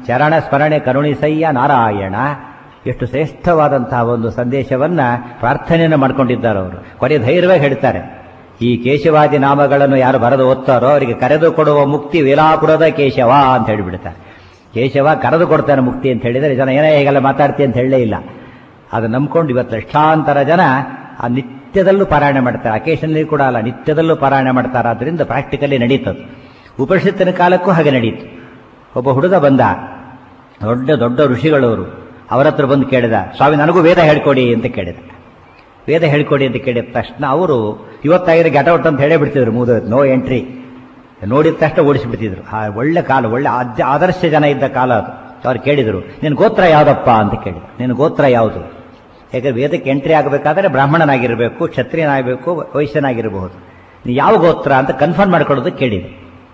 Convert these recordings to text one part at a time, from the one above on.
ಚರಣ ಸ್ಮರಣೆ ಕರುಣಿಸಯ್ಯ ನಾರಾಯಣ. ಎಷ್ಟು ಶ್ರೇಷ್ಠವಾದಂತಹ ಒಂದು ಸಂದೇಶವನ್ನ ಪ್ರಾರ್ಥನೆಯನ್ನು ಮಾಡ್ಕೊಂಡಿದ್ದಾರೆ ಅವರು. ಕೊನೆ ಧೈರ್ಯವಾಗಿ ಹೇಳ್ತಾರೆ, ಈ ಕೇಶವಾದಿ ನಾಮಗಳನ್ನು ಯಾರು ಬರೆದು ಓದ್ತಾರೋ ಅವರಿಗೆ ಕರೆದು ಕೊಡುವ ಮುಕ್ತಿ ವೇಲಾಪುರದ ಕೇಶವ ಅಂತ ಹೇಳಿಬಿಡ್ತಾರೆ. ಕೇಶವ ಕರೆದು ಕೊಡ್ತಾನೆ ಮುಕ್ತಿ ಅಂತ ಹೇಳಿದರೆ ಜನ ಏನೇ ಹೇಗೆಲ್ಲ ಮಾತಾಡ್ತಿ ಅಂತ ಹೇಳಲೇ ಇಲ್ಲ. ಅದು ನಂಬ್ಕೊಂಡು ಇವತ್ತು ಲಕ್ಷಾಂತರ ಜನ ಆ ನಿತ್ಯದಲ್ಲೂ ಪಾರಾಯಣ ಮಾಡ್ತಾರೆ. ಅಕೇಶನಲ್ಲಿ ಕೂಡ ಅಲ್ಲ, ನಿತ್ಯದಲ್ಲೂ ಪಾರಾಯಣ ಮಾಡ್ತಾರೆ. ಆದ್ದರಿಂದ ಪ್ರಾಕ್ಟಿಕಲಿ ನಡೀತದೆ. ಉಪನಿಷತ್ತಿನ ಕಾಲಕ್ಕೂ ಹಾಗೆ ನಡೀತು. ಒಬ್ಬ ಹುಡುಗ ಬಂದ, ದೊಡ್ಡ ದೊಡ್ಡ ಋಷಿಗಳವರು. ಅವರ ಹತ್ರ ಬಂದು ಕೇಳಿದ, ಸ್ವಾಮಿ ನನಗೂ ವೇದ ಹೇಳ್ಕೊಡಿ ಅಂತ ಕೇಳಿದ. ವೇದ ಹೇಳ್ಕೊಡಿ ಅಂತ ಕೇಳಿದ ತಕ್ಷಣ ಅವರು ಇವತ್ತಾಗಿರೋ ಗೆಟೌಟ್ ಅಂತ ಹೇಳೇ ಬಿಡ್ತಿದ್ರು. ನೋ ಎಂಟ್ರಿ ನೋಡಿದ ತಕ್ಷಣ ಓಡಿಸಿಬಿಡ್ತಿದ್ರು. ಆ ಒಳ್ಳೆ ಕಾಲ, ಒಳ್ಳೆ ಆದರ್ಶ ಜನ ಇದ್ದ ಕಾಲ ಅದು. ಅವ್ರು ಕೇಳಿದರು, ನಿನ್ನ ಗೋತ್ರ ಯಾವುದಪ್ಪ ಅಂತ ಕೇಳಿದ್ರು. ನಿನ್ನ ಗೋತ್ರ ಯಾವುದು? ಯಾಕಂದ್ರೆ ವೇದಕ್ಕೆ ಎಂಟ್ರಿ ಆಗಬೇಕಾದ್ರೆ ಬ್ರಾಹ್ಮಣನಾಗಿರಬೇಕು, ಕ್ಷತ್ರಿಯನಾಗಬೇಕು, ವೈಶ್ಯನಾಗಿರಬಹುದು. ನೀವು ಯಾವ ಗೋತ್ರ ಅಂತ ಕನ್ಫರ್ಮ್ ಮಾಡ್ಕೊಳ್ಳೋದಕ್ಕೆ ಕೇಳಿದೆ.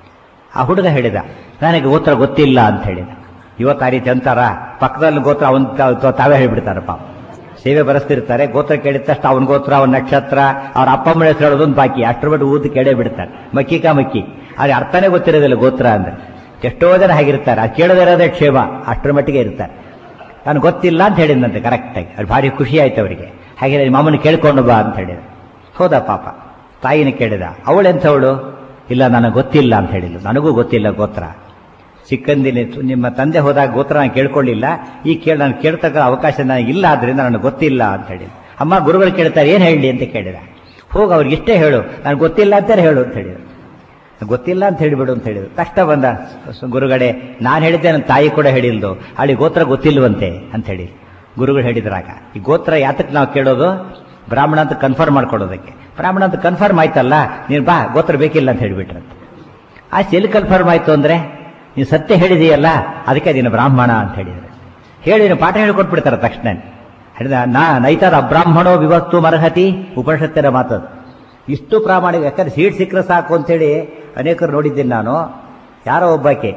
ಆ ಹುಡುಗ ಹೇಳಿದ, ನನಗೆ ಗೋತ್ರ ಗೊತ್ತಿಲ್ಲ ಅಂತ ಹೇಳಿದ. ಇವತ್ತು ಆ ರೀತಿ ಅಂತಾರ, ಪಕ್ಕದಲ್ಲಿ ಗೋತ್ರ ಅವನ್ ತಾವೇ ಹೇಳಿಬಿಡ್ತಾರೆ. ಪಾಪ ಸೇವೆ ಬರೆಸ್ತಿರ್ತಾರೆ, ಗೋತ್ರ ಕೇಳಿದ ತಕ್ಷಣ ಅವನ ಗೋತ್ರ, ಅವನ ನಕ್ಷತ್ರ, ಅವ್ರ ಅಪ್ಪ ಅಮ್ಮನ ಹೆಸರು ಹೇಳೋದೊಂದು ಬಾಕಿ, ಅಷ್ಟರ ಮಟ್ಟ ಊದು ಕೇಳೇ ಬಿಡ್ತಾರೆ. ಮಕ್ಕಿ ಆದ್ರೆ ಅರ್ಥನೇ ಗೊತ್ತಿರೋದಿಲ್ಲ ಗೋತ್ರ ಅಂದ್ರೆ. ಎಷ್ಟೋ ಜನ ಹಾಗಿರ್ತಾರೆ, ಅದು ಕೇಳದಿರೋದೇ ಕ್ಷೇಮ, ಅಷ್ಟರ ಮಟ್ಟಿಗೆ ಇರ್ತಾರೆ. ನಾನು ಗೊತ್ತಿಲ್ಲ ಅಂತ ಹೇಳಿದಂತೆ ಕರೆಕ್ಟಾಗಿ. ಅದು ಭಾರಿ ಖುಷಿ ಆಯ್ತು ಅವರಿಗೆ. ಹಾಗೆ ಮಾಮನ ಕೇಳ್ಕೊಂಡು ಬಾ ಅಂತ ಹೇಳಿದ. ಹೋದ ಪಾಪ, ತಾಯಿನ ಕೇಳಿದ. ಅವಳೆಂಥವಳು? ಇಲ್ಲ ನನಗೆ ಗೊತ್ತಿಲ್ಲ ಅಂತ ಹೇಳಿದ್ಲು. ನನಗೂ ಗೊತ್ತಿಲ್ಲ ಗೋತ್ರ. ಚಿಕ್ಕಂದಿನ ನಿಮ್ಮ ತಂದೆ ಹೋದಾಗ ಗೋತ್ರ ನಾನು ಕೇಳ್ಕೊಳ್ಳಿಲ್ಲ, ನಾನು ಕೇಳ್ತಕ್ಕ ಅವಕಾಶ ನನಗೆ ಇಲ್ಲ, ಆದ್ರಿಂದ ನನಗೆ ಗೊತ್ತಿಲ್ಲ ಅಂತ ಹೇಳಿದ. ಅಮ್ಮ ಗುರುಗಳು ಕೇಳ್ತಾರೆ, ಏನು ಹೇಳಿ ಅಂತ ಕೇಳಿದ. ಹೋಗಿ ಅವ್ರಿಗೆ ಇಷ್ಟೇ ಹೇಳು, ನನಗೆ ಗೊತ್ತಿಲ್ಲ ಅಂತಾರೆ ಹೇಳು ಅಂತ ಹೇಳಿದ್ರು. ಗೊತ್ತಿಲ್ಲ ಅಂತ ಹೇಳಿಬಿಡು ಅಂತ ಹೇಳಿದ್ರು. ಕಷ್ಟ ಬಂದ ಗುರುಗಳೇ, ನಾನು ಹೇಳಿದ್ದೆ, ನನ್ನ ತಾಯಿ ಕೂಡ ಹೇಳಿಲ್ದು, ಅಲ್ಲಿ ಗೋತ್ರ ಗೊತ್ತಿಲ್ವಂತೆ ಅಂತ ಹೇಳಿ ಗುರುಗಳು ಹೇಳಿದ್ರಾಗ. ಈ ಗೋತ್ರ ಯಾತಕ್ಕೆ ನಾವು ಕೇಳೋದು? ಬ್ರಾಹ್ಮಣ ಅಂತ ಕನ್ಫರ್ಮ್ ಮಾಡ್ಕೊಡೋದಕ್ಕೆ. ಬ್ರಾಹ್ಮಣ ಅಂತ ಕನ್ಫರ್ಮ್ ಆಯ್ತಲ್ಲ, ನೀನು ಬಾ ಗೋತ್ರ ಬೇಕಿಲ್ಲ ಅಂತ ಹೇಳಿಬಿಟ್ರಂತೆ. ಆಚೆ ಎಲ್ಲಿ ಕನ್ಫರ್ಮ್ ಆಯ್ತು ಅಂದ್ರೆ, ನೀನು ಸತ್ಯ ಹೇಳಿದೆಯಲ್ಲ ಅದಕ್ಕೆ ನೀನು ಬ್ರಾಹ್ಮಣ ಅಂತ ಹೇಳಿದ್ರೆ ಹೇಳಿ ನೀನು ಪಾಠ ಹೇಳಿಕೊಟ್ಬಿಡ್ತಾರೆ ತಕ್ಷಣ. ಹೇಳಿದ ನೈತದ ಅಬ್ರಾಹ್ಮಣೋ ವಿವಕ್ತು ಮರ್ಹತಿ, ಉಪನಿಷತ್ತಿನ ಮಾತದು. ಇಷ್ಟು ಪ್ರಾಮಾಣಿಕ. ಯಾಕಂದ್ರೆ ಸೀಟ್ ಸಿಕ್ಕರೆ ಸಾಕು ಅಂತೇಳಿ ಅನೇಕರು ನೋಡಿದ್ದೀನಿ ನಾನು. ಯಾರೋ ಒಬ್ಬಾಕೆ,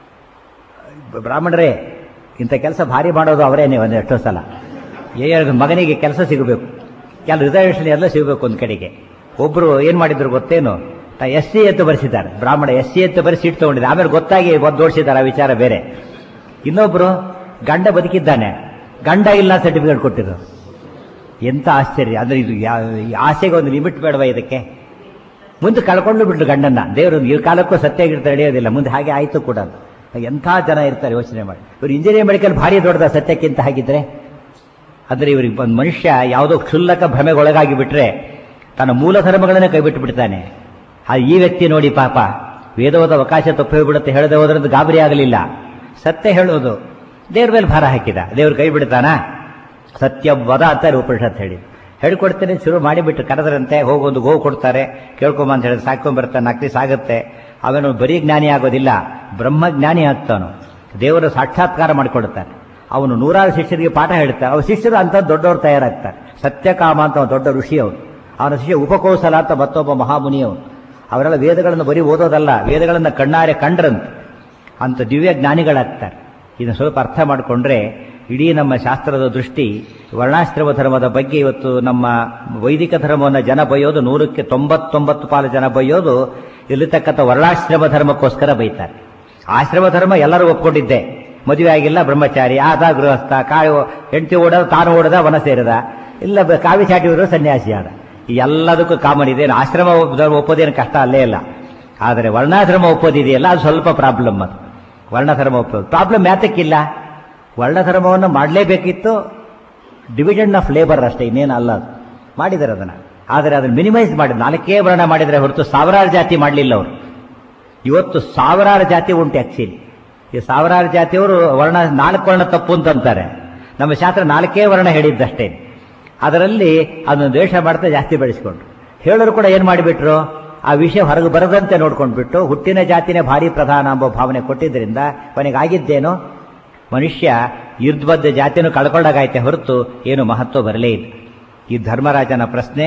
ಬ್ರಾಹ್ಮಣರೇ ಇಂಥ ಕೆಲಸ ಭಾರಿ ಮಾಡೋದು ಅವರೇನೆ. ಒಂದು ಎಷ್ಟೋ ಸಲ ಮಗನಿಗೆ ಕೆಲಸ ಸಿಗಬೇಕು, ಕೆಲವು ರಿಸರ್ವೇಷನ್ ಎಲ್ಲ ಸಿಗಬೇಕು ಒಂದು ಕಡೆಗೆ. ಒಬ್ರು ಏನ್ ಮಾಡಿದ್ರು ಗೊತ್ತೇನು, SC ಅಂತ ಬರೆಸಿದ್ದಾರೆ. ಬ್ರಾಹ್ಮಣ SC ಅಂತ ಬರೆಸಿ ಸೀಟ್ ತಗೊಂಡಿದ್ದೆ. ಆಮೇಲೆ ಗೊತ್ತಾಗಿ ಓಡಿಸಿದ್ದಾರೆ, ಆ ವಿಚಾರ ಬೇರೆ. ಇನ್ನೊಬ್ರು ಗಂಡ ಬದುಕಿದ್ದಾನೆ, ಗಂಡ ಇಲ್ಲ ಸರ್ಟಿಫಿಕೇಟ್ ಕೊಟ್ಟಿದ್ರು. ಎಂತ ಆಶ್ಚರ್ಯ ಅಂದ್ರೆ, ಇದು ಆಸೆಗೆ ಒಂದು ಲಿಮಿಟ್ ಬೇಡವಾ ಇದಕ್ಕೆ? ಮುಂದೆ ಕಳ್ಕೊಂಡು ಬಿಟ್ರು ಗಂಡನ್ನ. ದೇವರು ಈ ಕಾಲಕ್ಕೂ ಸತ್ಯಾಗಿರ್ತ ನಡೆಯೋದಿಲ್ಲ. ಮುಂದೆ ಹಾಗೆ ಆಯ್ತು ಕೂಡ. ಎಂಥ ಜನ ಇರ್ತಾರೆ ಯೋಚನೆ ಮಾಡಿ. ಇವರು ಇಂಜಿನಿಯರಿಂಗ್ ಮೆಡಿಕಲ್ ಭಾರಿ ದೊಡ್ಡದ ಸತ್ಯಕ್ಕಿಂತ ಹಾಗಿದ್ರೆ. ಅಂದ್ರೆ ಇವ್ರಿಗೆ ಒಂದು ಮನುಷ್ಯ ಯಾವುದೋ ಕ್ಷುಲ್ಲಕ ಭ್ರಮೆಗೊಳಗಾಗಿ ಬಿಟ್ರೆ ತನ್ನ ಮೂಲ ಧರ್ಮಗಳನ್ನೇ ಕೈ ಬಿಟ್ಟು ಬಿಡ್ತಾನೆ. ಈ ವ್ಯಕ್ತಿ ನೋಡಿ ಪಾಪ ವೇದವಾದ ಅವಕಾಶ ತಪ್ಪು ಹೋಗ್ಬಿಡುತ್ತೆ ಹೇಳದೆ ಹೋದ್ರದ್ದು ಗಾಬರಿ ಆಗಲಿಲ್ಲ. ಸತ್ಯ ಹೇಳೋದು ದೇವ್ರ ಮೇಲೆ ಭಾರ ಹಾಕಿದ. ದೇವ್ರ ಕೈ ಬಿಡ್ತಾನ? ಸತ್ಯವದ ಅಂತಾರೆ ಉಪನಿಷತ್ ಹೇಳಿ. ಹೇಳ್ಕೊಡ್ತೇನೆ ಶುರು ಮಾಡಿಬಿಟ್ಟು ಕರೆದ್ರಂತೆ. ಹೋಗೊಂದು ಗೋವು ಕೊಡ್ತಾರೆ, ಕೇಳ್ಕೊಂಬ ಅಂತ ಹೇಳಿದ್ರೆ ಸಾಕೊಂಡ್ಬರ್ತಾನೆ. 4 ದಿವಸ ಆಗುತ್ತೆ. ಅವನು ಬರೀ ಜ್ಞಾನಿ ಆಗೋದಿಲ್ಲ, ಬ್ರಹ್ಮಜ್ಞಾನಿ ಆಗ್ತಾನು. ದೇವರ ಸಾಕ್ಷಾತ್ಕಾರ ಮಾಡಿಕೊಡ್ತಾನೆ. ಅವನು 100 ಶಿಷ್ಯರಿಗೆ ಪಾಠ ಹೇಳ್ತಾನೆ. ಅವ್ರ ಶಿಷ್ಯರು ಅಂತ ದೊಡ್ಡವರು ತಯಾರಾಗ್ತಾರೆ. ಸತ್ಯಕಾಮ ಅಂತ ದೊಡ್ಡ ಋಷಿ ಅವನು. ಅವನ ಶಿಷ್ಯ ಉಪಕೋಸಲ ಅಂತ ಮತ್ತೊಬ್ಬ ಮಹಾಮುನಿಯವನು. ಅವರೆಲ್ಲ ವೇದಗಳನ್ನು ಬರೀ ಓದೋದಲ್ಲ, ವೇದಗಳನ್ನು ಕಣ್ಣಾರೆ ಕಂಡ್ರಂತೆ ಅಂತ ದಿವ್ಯ ಜ್ಞಾನಿಗಳಾಗ್ತಾರೆ. ಇದನ್ನು ಸ್ವಲ್ಪ ಅರ್ಥ ಮಾಡಿಕೊಂಡ್ರೆ ಇಡೀ ನಮ್ಮ ಶಾಸ್ತ್ರದ ದೃಷ್ಟಿ ವರ್ಣಾಶ್ರಮ ಧರ್ಮದ ಬಗ್ಗೆ. ಇವತ್ತು ನಮ್ಮ ವೈದಿಕ ಧರ್ಮವನ್ನು ಜನ ಬೈಯೋದು 100ಕ್ಕೆ 99 ಜನ ಬೈಯೋದು ಇರತಕ್ಕಂಥ ವರ್ಣಾಶ್ರಮ ಧರ್ಮಕ್ಕೋಸ್ಕರ ಬೈತಾರೆ. ಆಶ್ರಮ ಧರ್ಮ ಎಲ್ಲರೂ ಒಪ್ಕೊಂಡಿದ್ದೆ. ಮದುವೆ ಆಗಿಲ್ಲ ಬ್ರಹ್ಮಚಾರಿ, ಆದ ಗೃಹಸ್ಥ, ಹೆಂಡತಿ ಓಡೋದು, ತಾನು ಓಡದ, ವನ ಸೇರಿದ, ಇಲ್ಲ ಕಾವಿ ಚಾಟಿವರು ಸನ್ಯಾಸಿ ಆದ. ಎಲ್ಲದಕ್ಕೂ ಕಾಮನ್ ಇದೆ. ಆಶ್ರಮ ಧರ್ಮ ಒಪ್ಪೋದೇನು ಕಷ್ಟ ಅಲ್ಲೇ ಇಲ್ಲ. ಆದರೆ ವರ್ಣಾಶ್ರಮ ಒಪ್ಪೋದಿದೆಯಲ್ಲ ಅದು ಸ್ವಲ್ಪ ಪ್ರಾಬ್ಲಮ್. ಅದು ವರ್ಣಧರ್ಮ ಒಪ್ಪೋದು ಪ್ರಾಬ್ಲಮ್ ಯಾತಕ್ಕಿಲ್ಲ? ವರ್ಣಧರ್ಮವನ್ನು ಮಾಡಲೇಬೇಕಿತ್ತು, ಡಿವಿಷನ್ ಆಫ್ ಲೇಬರ್ ಅಷ್ಟೇ, ಇನ್ನೇನು ಅಲ್ಲ. ಅದು ಮಾಡಿದ್ದಾರೆ ಅದನ್ನು. ಆದರೆ ಅದನ್ನು ಮಿನಿಮೈಸ್ ಮಾಡಿ 4 ವರ್ಣ ಮಾಡಿದರೆ ಹೊರತು ಸಾವಿರಾರು ಜಾತಿ ಮಾಡಲಿಲ್ಲ ಅವರು. ಇವತ್ತು ಸಾವಿರಾರು ಜಾತಿ ಉಂಟು. ಆಕ್ಚುಲಿ ಈ ಸಾವಿರಾರು ಜಾತಿಯವರು ವರ್ಣ 4 ವರ್ಣ ತಪ್ಪು ಅಂತಂತಾರೆ. ನಮ್ಮ ಶಾಸ್ತ್ರ 4 ವರ್ಣ ಹೇಳಿದ್ದಷ್ಟೇ. ಅದರಲ್ಲಿ ಅದನ್ನು ದ್ವೇಷ ಮಾಡ್ತಾ ಜಾಸ್ತಿ ಬೆಳೆಸ್ಕೊಂಡ್ರು. ಹೇಳೋರು ಕೂಡ ಏನು ಮಾಡಿಬಿಟ್ರು, ಆ ವಿಷಯ ಹೊರಗೆ ಬರದಂತೆ ನೋಡ್ಕೊಂಡ್ಬಿಟ್ಟು ಹುಟ್ಟಿನ ಜಾತಿನೇ ಭಾರಿ ಪ್ರಧಾನ ಎಂಬ ಭಾವನೆ ಕೊಟ್ಟಿದ್ದರಿಂದ ಕೊನೆಗಾಗಿದ್ದೇನೋ ಮನುಷ್ಯ ಯುದ್ಧಬದ್ಧ ಜಾತಿಯನ್ನು ಕಳ್ಕೊಂಡಾಗೈತೆ ಹೊರತು ಏನು ಮಹತ್ವ ಬರಲೇ ಇಲ್ಲ. ಈ ಧರ್ಮರಾಜನ ಪ್ರಶ್ನೆ,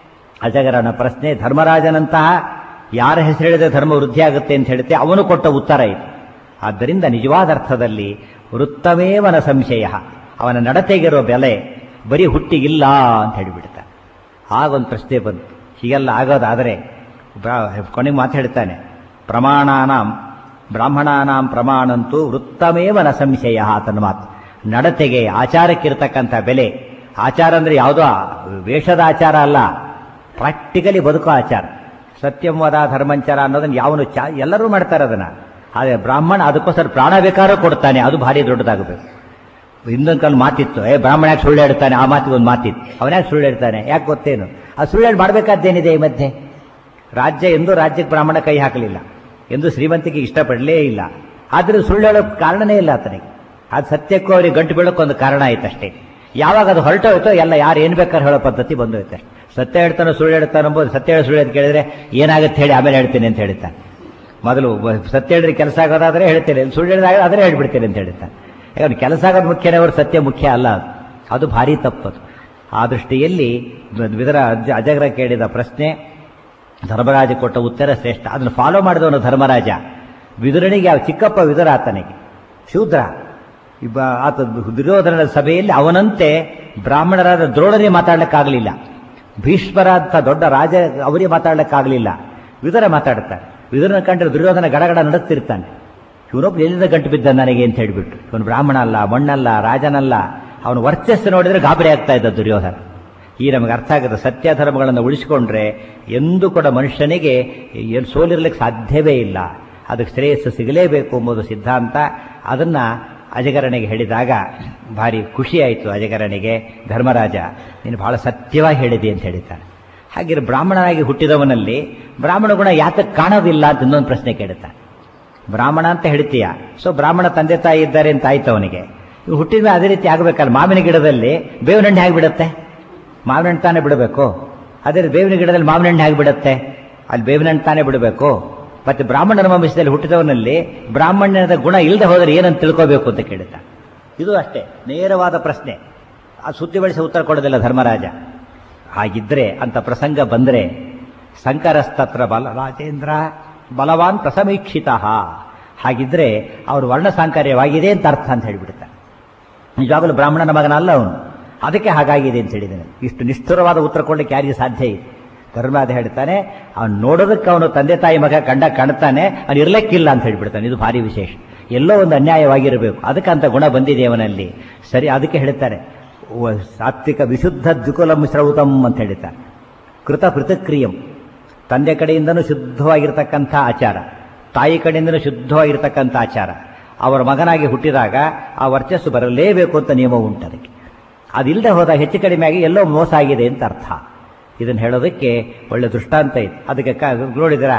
ಅಜಗರನ ಪ್ರಶ್ನೆ, ಧರ್ಮರಾಜನಂತಹ ಯಾರ ಹೆಸರು ಹೇಳಿದ್ರೆ ಧರ್ಮ ವೃದ್ಧಿ ಆಗುತ್ತೆ ಅಂತ ಹೇಳುತ್ತೆ, ಅವನು ಕೊಟ್ಟ ಉತ್ತರ ಇದು. ಆದ್ದರಿಂದ ನಿಜವಾದ ಅರ್ಥದಲ್ಲಿ ವೃತ್ತಮೇವನ ಸಂಶಯ, ಅವನ ನಡತೆಗಿರೋ ಬೆಲೆ ಬರೀ ಹುಟ್ಟಿಗಿಲ್ಲ ಅಂತ ಹೇಳಿಬಿಡ್ತಾನೆ. ಆಗೊಂದು ಪ್ರಶ್ನೆ ಬಂತು, ಹೀಗೆಲ್ಲ ಆಗೋದಾದರೆ ಕೊನೆಗೆ ಮಾತಾಡ್ತಾನೆ, ಪ್ರಮಾಣಾನಾಂ ಬ್ರಾಹ್ಮಣಾನಾಂ ಪ್ರಮಾಣಂತೂ ವೃತ್ತಮೇವ ನ ಸಂಶಯ ಆತನ ಮಾತು. ನಡತೆಗೆ ಆಚಾರಕ್ಕಿರ್ತಕ್ಕಂಥ ಬೆಲೆ. ಆಚಾರ ಅಂದ್ರೆ ಯಾವುದೋ ವೇಷದ ಆಚಾರ ಅಲ್ಲ, ಪ್ರಾಕ್ಟಿಕಲಿ ಬದುಕೋ ಆಚಾರ. ಸತ್ಯಂವದ ಧರ್ಮಂಚರ ಅನ್ನೋದನ್ನ ಯಾವನು ಎಲ್ಲರೂ ಮಾಡ್ತಾರೆ ಅದನ್ನ. ಆದರೆ ಬ್ರಾಹ್ಮಣ ಅದಕ್ಕೋಸ್ಕರ ಪ್ರಾಣ ಬೇಕಾದ್ರೂ ಕೊಡ್ತಾನೆ, ಅದು ಭಾರಿ ದೊಡ್ಡದಾಗಬೇಕು. ಹಿಂದೊಂದು ಕಾಲ ಮಾತಿತ್ತು, ಬ್ರಾಹ್ಮಣ ಯಾಕೆ ಸುಳ್ಳು ಹೇಳ್ತಾನೆ, ಆ ಮಾತಿಗೆ ಒಂದು ಮಾತಿತ್ತು. ಅವನ್ಯಾಕೆ ಸುಳ್ಳು ಹೇಳ್ತಾನೆ, ಯಾಕೆ ಗೊತ್ತೇನು? ಆ ಸುಳ್ಳು ಹೇಳಿ ಮಾಡಬೇಕಾದ್ದೇನಿದೆ ಈ ಮಧ್ಯೆ? ಎಂದೂ ರಾಜ್ಯಕ್ಕೆ ಬ್ರಾಹ್ಮಣ ಕೈ ಹಾಕಲಿಲ್ಲ, ಎಂದು ಶ್ರೀಮಂತಿಗೆ ಇಷ್ಟಪಡಲೇ ಇಲ್ಲ. ಆದ್ರೆ ಸುಳ್ಳು ಹೇಳೋಕೆ ಕಾರಣನೇ ಇಲ್ಲ ಆತನಿಗೆ. ಅದು ಸತ್ಯಕ್ಕೂ ಅವ್ರಿಗೆ ಗಂಟು ಬೀಳೋಕ್ಕೊಂದು ಕಾರಣ ಆಯ್ತಷ್ಟೇ. ಯಾವಾಗ ಅದು ಹೊರಟೋಯ್ತೋ ಎಲ್ಲ ಯಾರು ಏನ್ ಬೇಕಾದ್ರೆ ಹೇಳೋ ಪದ್ಧತಿ ಬಂದೋಯ್ತು. ಸತ್ಯ ಹೇಳ್ತಾನೋ ಸುಳ್ಳು ಹೇಳ್ತಾನೋ ಎಂಬುದು, ಸತ್ಯ ಹೇಳಿ ಸುಳ್ಳು ಅಂತ ಕೇಳಿದ್ರೆ ಏನಾಗುತ್ತೆ ಹೇಳಿ ಆಮೇಲೆ ಹೇಳ್ತೇನೆ ಅಂತ ಹೇಳ್ತಾನೆ. ಮೊದಲು ಸತ್ಯ ಹೇಳಿದ್ರೆ ಕೆಲಸ ಆಗೋದಾದ್ರೆ ಹೇಳ್ತೇನೆ, ಸುಳ್ಳು ಹೇಳಿದಾಗ ಆದರೆ ಹೇಳ್ಬಿಡ್ತೇನೆ ಅಂತ ಹೇಳ್ತಾನೆ. ಯಾಕಂದ್ರೆ ಕೆಲಸ ಆಗೋದು ಮುಖ್ಯನೇ ಅವರು ಸತ್ಯ ಮುಖ್ಯ ಅಲ್ಲ. ಅದು ಭಾರಿ ತಪ್ಪದು. ಆ ದೃಷ್ಟಿಯಲ್ಲಿ ವಿದರ ಅಜಗ್ರ ಕೇಳಿದ ಪ್ರಶ್ನೆ, ಧರ್ಮರಾಜ ಕೊಟ್ಟ ಉತ್ತರ ಶ್ರೇಷ್ಠ. ಅದನ್ನು ಫಾಲೋ ಮಾಡಿದವನು ಧರ್ಮರಾಜ. ವಿದುರನಿಗೆ ಯಾವ ಚಿಕ್ಕಪ್ಪ ವಿದುರ, ಆತನಿಗೆ ಶೂದ್ರ. ಆತ ದುರ್ಯೋಧನನ ಸಭೆಯಲ್ಲಿ ಅವನಂತೆ ಬ್ರಾಹ್ಮಣರಾದ ದ್ರೋಣನೇ ಮಾತಾಡ್ಲಿಕ್ಕಾಗಲಿಲ್ಲ, ಭೀಷ್ಮರಾದ ದೊಡ್ಡ ರಾಜ ಅವರೇ ಮಾತಾಡ್ಲಿಕ್ಕಾಗಲಿಲ್ಲ. ವಿದುರ ಮಾತಾಡ್ತಾರೆ. ವಿದುರನ ಕಂಡ್ರೆ ದುರ್ಯೋಧನ ಗಡಗಡ ನಡುತ್ತಿರ್ತಾನೆ. ಇವನೊಬ್ಬ ಎಲ್ಲಿಂದ ಗಂಟು ಬಿದ್ದ ನನಗೆ ಅಂತ ಹೇಳಿಬಿಟ್ಟು. ಇವನು ಬ್ರಾಹ್ಮಣ ಅಲ್ಲ, ಮಣ್ಣಲ್ಲ, ರಾಜನಲ್ಲ. ಅವನು ವರ್ಚಸ್ಸು ನೋಡಿದ್ರೆ ಗಾಬರಿ ಆಗ್ತಾ ಇದ್ದ ದುರ್ಯೋಧನ. ಈ ನಮಗೆ ಅರ್ಥ ಆಗುತ್ತೆ, ಸತ್ಯ ಧರ್ಮಗಳನ್ನು ಉಳಿಸಿಕೊಂಡ್ರೆ ಎಂದೂ ಕೂಡ ಮನುಷ್ಯನಿಗೆ ಸೋಲಿರ್ಲಿಕ್ಕೆ ಸಾಧ್ಯವೇ ಇಲ್ಲ. ಅದಕ್ಕೆ ಶ್ರೇಯಸ್ಸು ಸಿಗಲೇಬೇಕು ಎಂಬುದು ಸಿದ್ಧಾಂತ. ಅದನ್ನ ಅಜಗರನಿಗೆ ಹೇಳಿದಾಗ ಭಾರಿ ಖುಷಿಯಾಯಿತು ಅಜಗರನಿಗೆ. ಧರ್ಮರಾಜ, ನೀನು ಬಹಳ ಸತ್ಯವಾಗಿ ಹೇಳಿದೆ ಅಂತ ಹೇಳಿದ್ದಾನೆ. ಹಾಗೆ ಬ್ರಾಹ್ಮಣನಾಗಿ ಹುಟ್ಟಿದವನಲ್ಲಿ ಬ್ರಾಹ್ಮಣ ಗುಣ ಯಾತಕ್ಕೆ ಕಾಣೋದಿಲ್ಲ ಅಂತ ಇನ್ನೊಂದು ಪ್ರಶ್ನೆ ಕೇಳುತ್ತಾನೆ. ಬ್ರಾಹ್ಮಣ ಅಂತ ಹೇಳ್ತೀಯ, ಸೊ ಬ್ರಾಹ್ಮಣ ತಂದೆ ತಾಯಿ ಇದ್ದಾರೆ ಅಂತ ಆಯ್ತು ಅವನಿಗೆ. ಇವು ಹುಟ್ಟಿದ ಅದೇ ರೀತಿ ಆಗಬೇಕಲ್ಲ. ಮಾವಿನ ಗಿಡದಲ್ಲಿ ಬೇವಿನ ಹಣ್ಣು ಹೇಗೆ ಬಿಡುತ್ತೆ? ಮಾವಿನ ಹಣ್ಣು ತಾನೇ ಬಿಡಬೇಕು. ಅದೇ ಬೇವಿನ ಗಿಡದಲ್ಲಿ ಮಾವಿನ ಹಣ್ಣು ಹೇಗೆ ಬಿಡುತ್ತೆ? ಅಲ್ಲಿ ಬೇವಿನ ಹಣ್ಣು ತಾನೇ ಬಿಡಬೇಕು. ಮತ್ತೆ ಬ್ರಾಹ್ಮಣನ ವಂಶದಲ್ಲಿ ಹುಟ್ಟಿದವನಲ್ಲಿ ಬ್ರಾಹ್ಮಣ್ಯದ ಗುಣ ಇಲ್ಲದೆ ಹೋದರೆ ಏನಂತ ತಿಳ್ಕೋಬೇಕು ಅಂತ ಕೇಳುತ್ತ. ಇದು ಅಷ್ಟೇ ನೇರವಾದ ಪ್ರಶ್ನೆ. ಆ ಸುದ್ದಿ ಬಳಸಿ ಉತ್ತರ ಕೊಡೋದಿಲ್ಲ ಧರ್ಮರಾಜ. ಹಾಗಿದ್ರೆ ಅಂತ ಪ್ರಸಂಗ ಬಂದರೆ ಸಂಕರಸ್ತತ್ರ ರಾಜೇಂದ್ರ ಬಲವಾನ್ ಪ್ರಸಮೀಕ್ಷಿತ, ಹಾಗಿದ್ರೆ ಅವರು ವರ್ಣ ಸಾಂಕರ್ಯವಾಗಿದೆ ಅಂತ ಅರ್ಥ ಅಂತ ಹೇಳಿಬಿಡ್ತಾರೆ. ನಿಜವಾಗಲೂ ಬ್ರಾಹ್ಮಣನ ಮಗನ ಅಲ್ಲ ಅವನು, ಅದಕ್ಕೆ ಹಾಗಾಗಿದೆ ಅಂತ ಹೇಳಿದ್ದಾನೆ. ಇಷ್ಟು ನಿಷ್ಠುರವಾದ ಉತ್ತರ ಕೊಡಲಿಕ್ಕೆ ಯಾರಿಗೆ ಸಾಧ್ಯ ಇದೆ? ಧರ್ಮರಾಜ ಹೇಳ್ತಾನೆ, ಅವನು ನೋಡೋದಕ್ಕೆ ಅವನು ತಂದೆ ತಾಯಿ ಮಗ ಕಾಣ್ತಾನೆ, ಅವನು ಇರ್ಲಿಕ್ಕಿಲ್ಲ ಅಂತ ಹೇಳ್ಬಿಡ್ತಾನೆ. ಇದು ಭಾರಿ ವಿಶೇಷ. ಎಲ್ಲೋ ಒಂದು ಅನ್ಯಾಯವಾಗಿರಬೇಕು, ಅದಕ್ಕೆ ಅಂತ ಗುಣ ಬಂದಿದೆ ಅವನಲ್ಲಿ. ಸರಿ, ಅದಕ್ಕೆ ಹೇಳ್ತಾರೆ ಸಾತ್ವಿಕ ವಿಶುದ್ಧ ದ್ವಿಕುಲಂ ಶ್ರೌತಂ ಅಂತ ಹೇಳ್ತಾರೆ. ಕೃತ ಪೃಥಕ್ರಿಯಂ, ತಂದೆ ಕಡೆಯಿಂದನೂ ಶುದ್ಧವಾಗಿರ್ತಕ್ಕಂಥ ಆಚಾರ, ತಾಯಿ ಕಡೆಯಿಂದನೂ ಶುದ್ಧವಾಗಿರ್ತಕ್ಕಂಥ ಆಚಾರ. ಅವರ ಮಗನಾಗಿ ಹುಟ್ಟಿದಾಗ ಆ ವರ್ಚಸ್ಸು ಬರಲೇಬೇಕು ಅಂತ ನಿಯಮ ಉಂಟು. ಅದಕ್ಕೆ ಅದಿಲ್ಲದೆ ಹೋದಾಗ ಹೆಚ್ಚು ಕಡಿಮೆ ಆಗಿ ಎಲ್ಲೋ ಮೋಸ ಆಗಿದೆ ಅಂತ ಅರ್ಥ. ಇದನ್ನು ಹೇಳೋದಕ್ಕೆ ಒಳ್ಳೆ ದೃಷ್ಟಾಂತ ಇದೆ. ಅದಕ್ಕೆ ನೋಡಿದ್ರ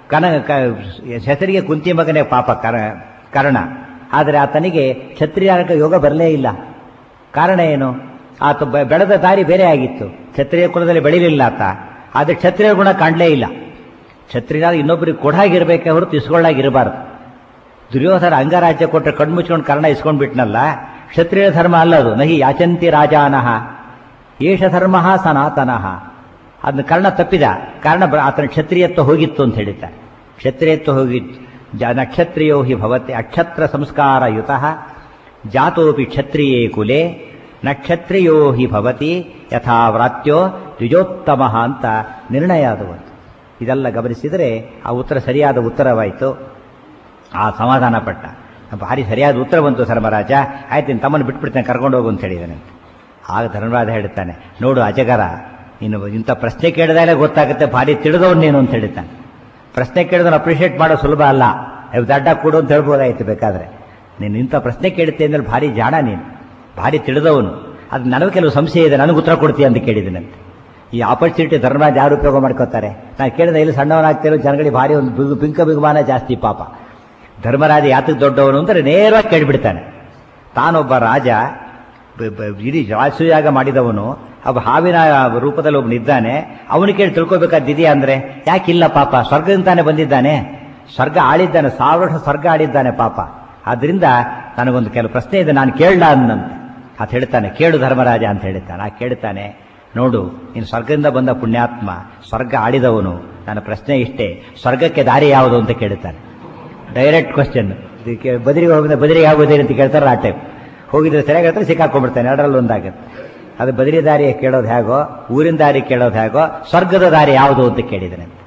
ಹೆಸರಿಗೆ ಕುಂತಿ ಮಗನೇ ಪಾಪ ಕರ್ಣ, ಆದರೆ ಆತನಿಗೆ ಕ್ಷತ್ರಿಯರ ಯೋಗ ಬರಲೇ ಇಲ್ಲ. ಕಾರಣ ಏನು? ಆತ ಬೆಳೆದ ದಾರಿ ಬೇರೆ ಆಗಿತ್ತು. ಕ್ಷತ್ರಿಯ ಕುಲದಲ್ಲಿ ಬೆಳಿಲಿಲ್ಲ ಆತ, ಆದರೆ ಕ್ಷತ್ರಿಯ ಗುಣ ಕಾಣಲೇ ಇಲ್ಲ. ಕ್ಷತ್ರಿಯ ಇನ್ನೊಬ್ಬರಿಗೆ ಕೊಡಾಗಿರ್ಬೇಕೆ ಹೊರತು ಇಸ್ಕೊಳ್ಳಾಗಿರಬಾರ್ದು. ದುರ್ಯೋಧನ ಅಂಗರಾಜ್ಯ ಕೊಟ್ಟರೆ ಕಣ್ಮುಚ್ಕೊಂಡು ಕರ್ಣ ಇಸ್ಕೊಂಡು ಬಿಟ್ನಲ್ಲ. ಕ್ಷತ್ರಿಯ ಧರ್ಮ ಅಲ್ಲದು. ನಹಿ ಯಾಚಂತಿ ರಾಜಾನಃ ಏಷ ಧರ್ಮ ಸನಾತನಃ. ಅದನ್ನ ಕರ್ಣ ತಪ್ಪಿದ ಕಾರಣ ಆತನ ಕ್ಷತ್ರಿಯತ್ವ ಹೋಗಿತ್ತು ಅಂತ ಹೇಳಿದ್ದಾರೆ. ಕ್ಷತ್ರಿಯತ್ವ ಹೋಗಿತ್ತು. ನಕ್ಷತ್ರಿಯೋ ಹಿ ಭವತಿ ಅಕ್ಷತ್ರ ಸಂಸ್ಕಾರಯುತಃ ಜಾತೋಪಿ ಕ್ಷತ್ರಿಯೇ ಕುಲೆ ನಕ್ಷತ್ರಿಯೋ ಹಿ ಭವತಿ ಯಥಾ ವ್ರಾತ್ಯೋ ದ್ವಿಜೋತ್ತಮ ಅಂತ ನಿರ್ಣಯ ಆದವು. ಇದೆಲ್ಲ ಗಮನಿಸಿದರೆ ಆ ಉತ್ತರ ಸರಿಯಾದ ಉತ್ತರವಾಯಿತು. ಆ ಸಮಾಧಾನ ಪಟ್ಟ. ಭಾರಿ ಸರಿಯಾದ ಉತ್ತರ ಬಂತು ಧರ್ಮರಾಜ. ಆಯ್ತು, ನೀನು ತಮ್ಮನ್ನು ಬಿಟ್ಬಿಡ್ತೇನೆ, ಕರ್ಕೊಂಡು ಹೋಗು ಅಂತ ಹೇಳಿದ್ದಾನೆ. ಆಗ ಧರ್ಮರಾಜ ಹೇಳ್ತಾನೆ, ನೋಡು ಅಜಗರ, ನೀನು ಇಂಥ ಪ್ರಶ್ನೆ ಕೇಳಿದಾಗಲೇ ಗೊತ್ತಾಗುತ್ತೆ ಭಾರಿ ತಿಳಿದವನು ನೀನು ಅಂತ ಹೇಳ್ತಾನೆ. ಪ್ರಶ್ನೆ ಕೇಳಿದವನು ಅಪ್ರಿಷಿಯೇಟ್ ಮಾಡೋದು ಸುಲಭ ಅಲ್ಲ. ದಡ್ಡ ಕೊಡು ಅಂತ ಹೇಳ್ಬೋದಾಯ್ತು ಬೇಕಾದ್ರೆ. ನೀನು ಇಂಥ ಪ್ರಶ್ನೆ ಕೇಳುತ್ತೆ ಅಂದ್ರೆ ಭಾರಿ ಜಾಣ, ನೀನು ಭಾರಿ ತಿಳಿದವನು. ಅದು ನನಗೂ ಕೆಲವು ಸಂಶಯ ಇದೆ, ನನಗೆ ಉತ್ತರ ಕೊಡ್ತೀಯ ಅಂತ ಕೇಳಿದ್ದೀನಂತೆ. ಈ ಆಪರ್ಚುನಿಟಿ ಧರ್ಮರಾಜ ಯಾರು ಉಪಯೋಗ ಮಾಡ್ಕೋತಾರೆ? ನಾನು ಕೇಳಿದ ಇಲ್ಲಿ ಸಣ್ಣವನಾಗ್ತಿರೋ ಜನಗಳಿಗೆ ಭಾರಿ ಒಂದು ಬಿಂಕ ಬಿಗುಮಾನ ಜಾಸ್ತಿ ಪಾಪ. ಧರ್ಮರಾಜ ಯಾತಕ್ಕೆ ದೊಡ್ಡವನು ಅಂದರೆ ನೇರವಾಗಿ ಕೇಳಿಬಿಡ್ತಾನೆ. ತಾನೊಬ್ಬ ರಾಜ, ಇಡೀ ರಾಜಸೂಯಾಗ ಮಾಡಿದವನು, ಒಬ್ಬ ಹಾವಿನ ರೂಪದಲ್ಲಿ ಒಬ್ಬನಿದ್ದಾನೆ. ಅವನು ಕೇಳಿ ತಿಳ್ಕೊಬೇಕಾದಿದೆಯಾ ಅಂದರೆ ಯಾಕಿಲ್ಲ ಪಾಪ, ಸ್ವರ್ಗದಿಂದ ತಾನೇ ಬಂದಿದ್ದಾನೆ, ಸ್ವರ್ಗ ಆಳಿದ್ದಾನೆ, 1000 ವರ್ಷ ಸ್ವರ್ಗ ಆಳಿದ್ದಾನೆ ಪಾಪ. ಆದ್ರಿಂದ ನನಗೊಂದು ಕೆಲವು ಪ್ರಶ್ನೆ ಇದೆ, ನಾನು ಕೇಳಲ್ಲ ಅನ್ನಂತೆ. ಅಂತ ಹೇಳ್ತಾನೆ, ಕೇಳು ಧರ್ಮರಾಜ ಅಂತ ಹೇಳ್ತಾನೆ. ಆ ಕೇಳ್ತಾನೆ, ನೋಡು ನೀನು ಸ್ವರ್ಗದಿಂದ ಬಂದ ಪುಣ್ಯಾತ್ಮ, ಸ್ವರ್ಗ ಆಳಿದವನು. ನನ್ನ ಪ್ರಶ್ನೆ ಇಷ್ಟೇ, ಸ್ವರ್ಗಕ್ಕೆ ದಾರಿ ಯಾವುದು ಅಂತ ಕೇಳ್ತಾನೆ. Direct question. ಬದರಿಗೆ ಹೋಗಿದ್ರೆ ಬದರಿಗೆ ಆಗೋದೇನು ಅಂತ ಕೇಳ್ತಾರೆ. ಆ ಟೈಪ್ ಹೋಗಿದ್ರೆ ಸರಿಯಾಗಿ ಹೇಳ್ತಾರೆ, ಸಿಕ್ಕಾಕೊಂಡ್ಬಿಡ್ತಾನೆ. ಎರಡರಲ್ಲಿ ಒಂದಾಗುತ್ತೆ. ಅದು ಬದರಿ ದಾರಿ ಕೇಳೋದು ಹೇಗೋ, ಊರಿನ ದಾರಿ ಕೇಳೋದು ಹೇಗೋ, ಸ್ವರ್ಗದ ದಾರಿ ಯಾವುದು ಅಂತ ಕೇಳಿದ್ದಾನೆ.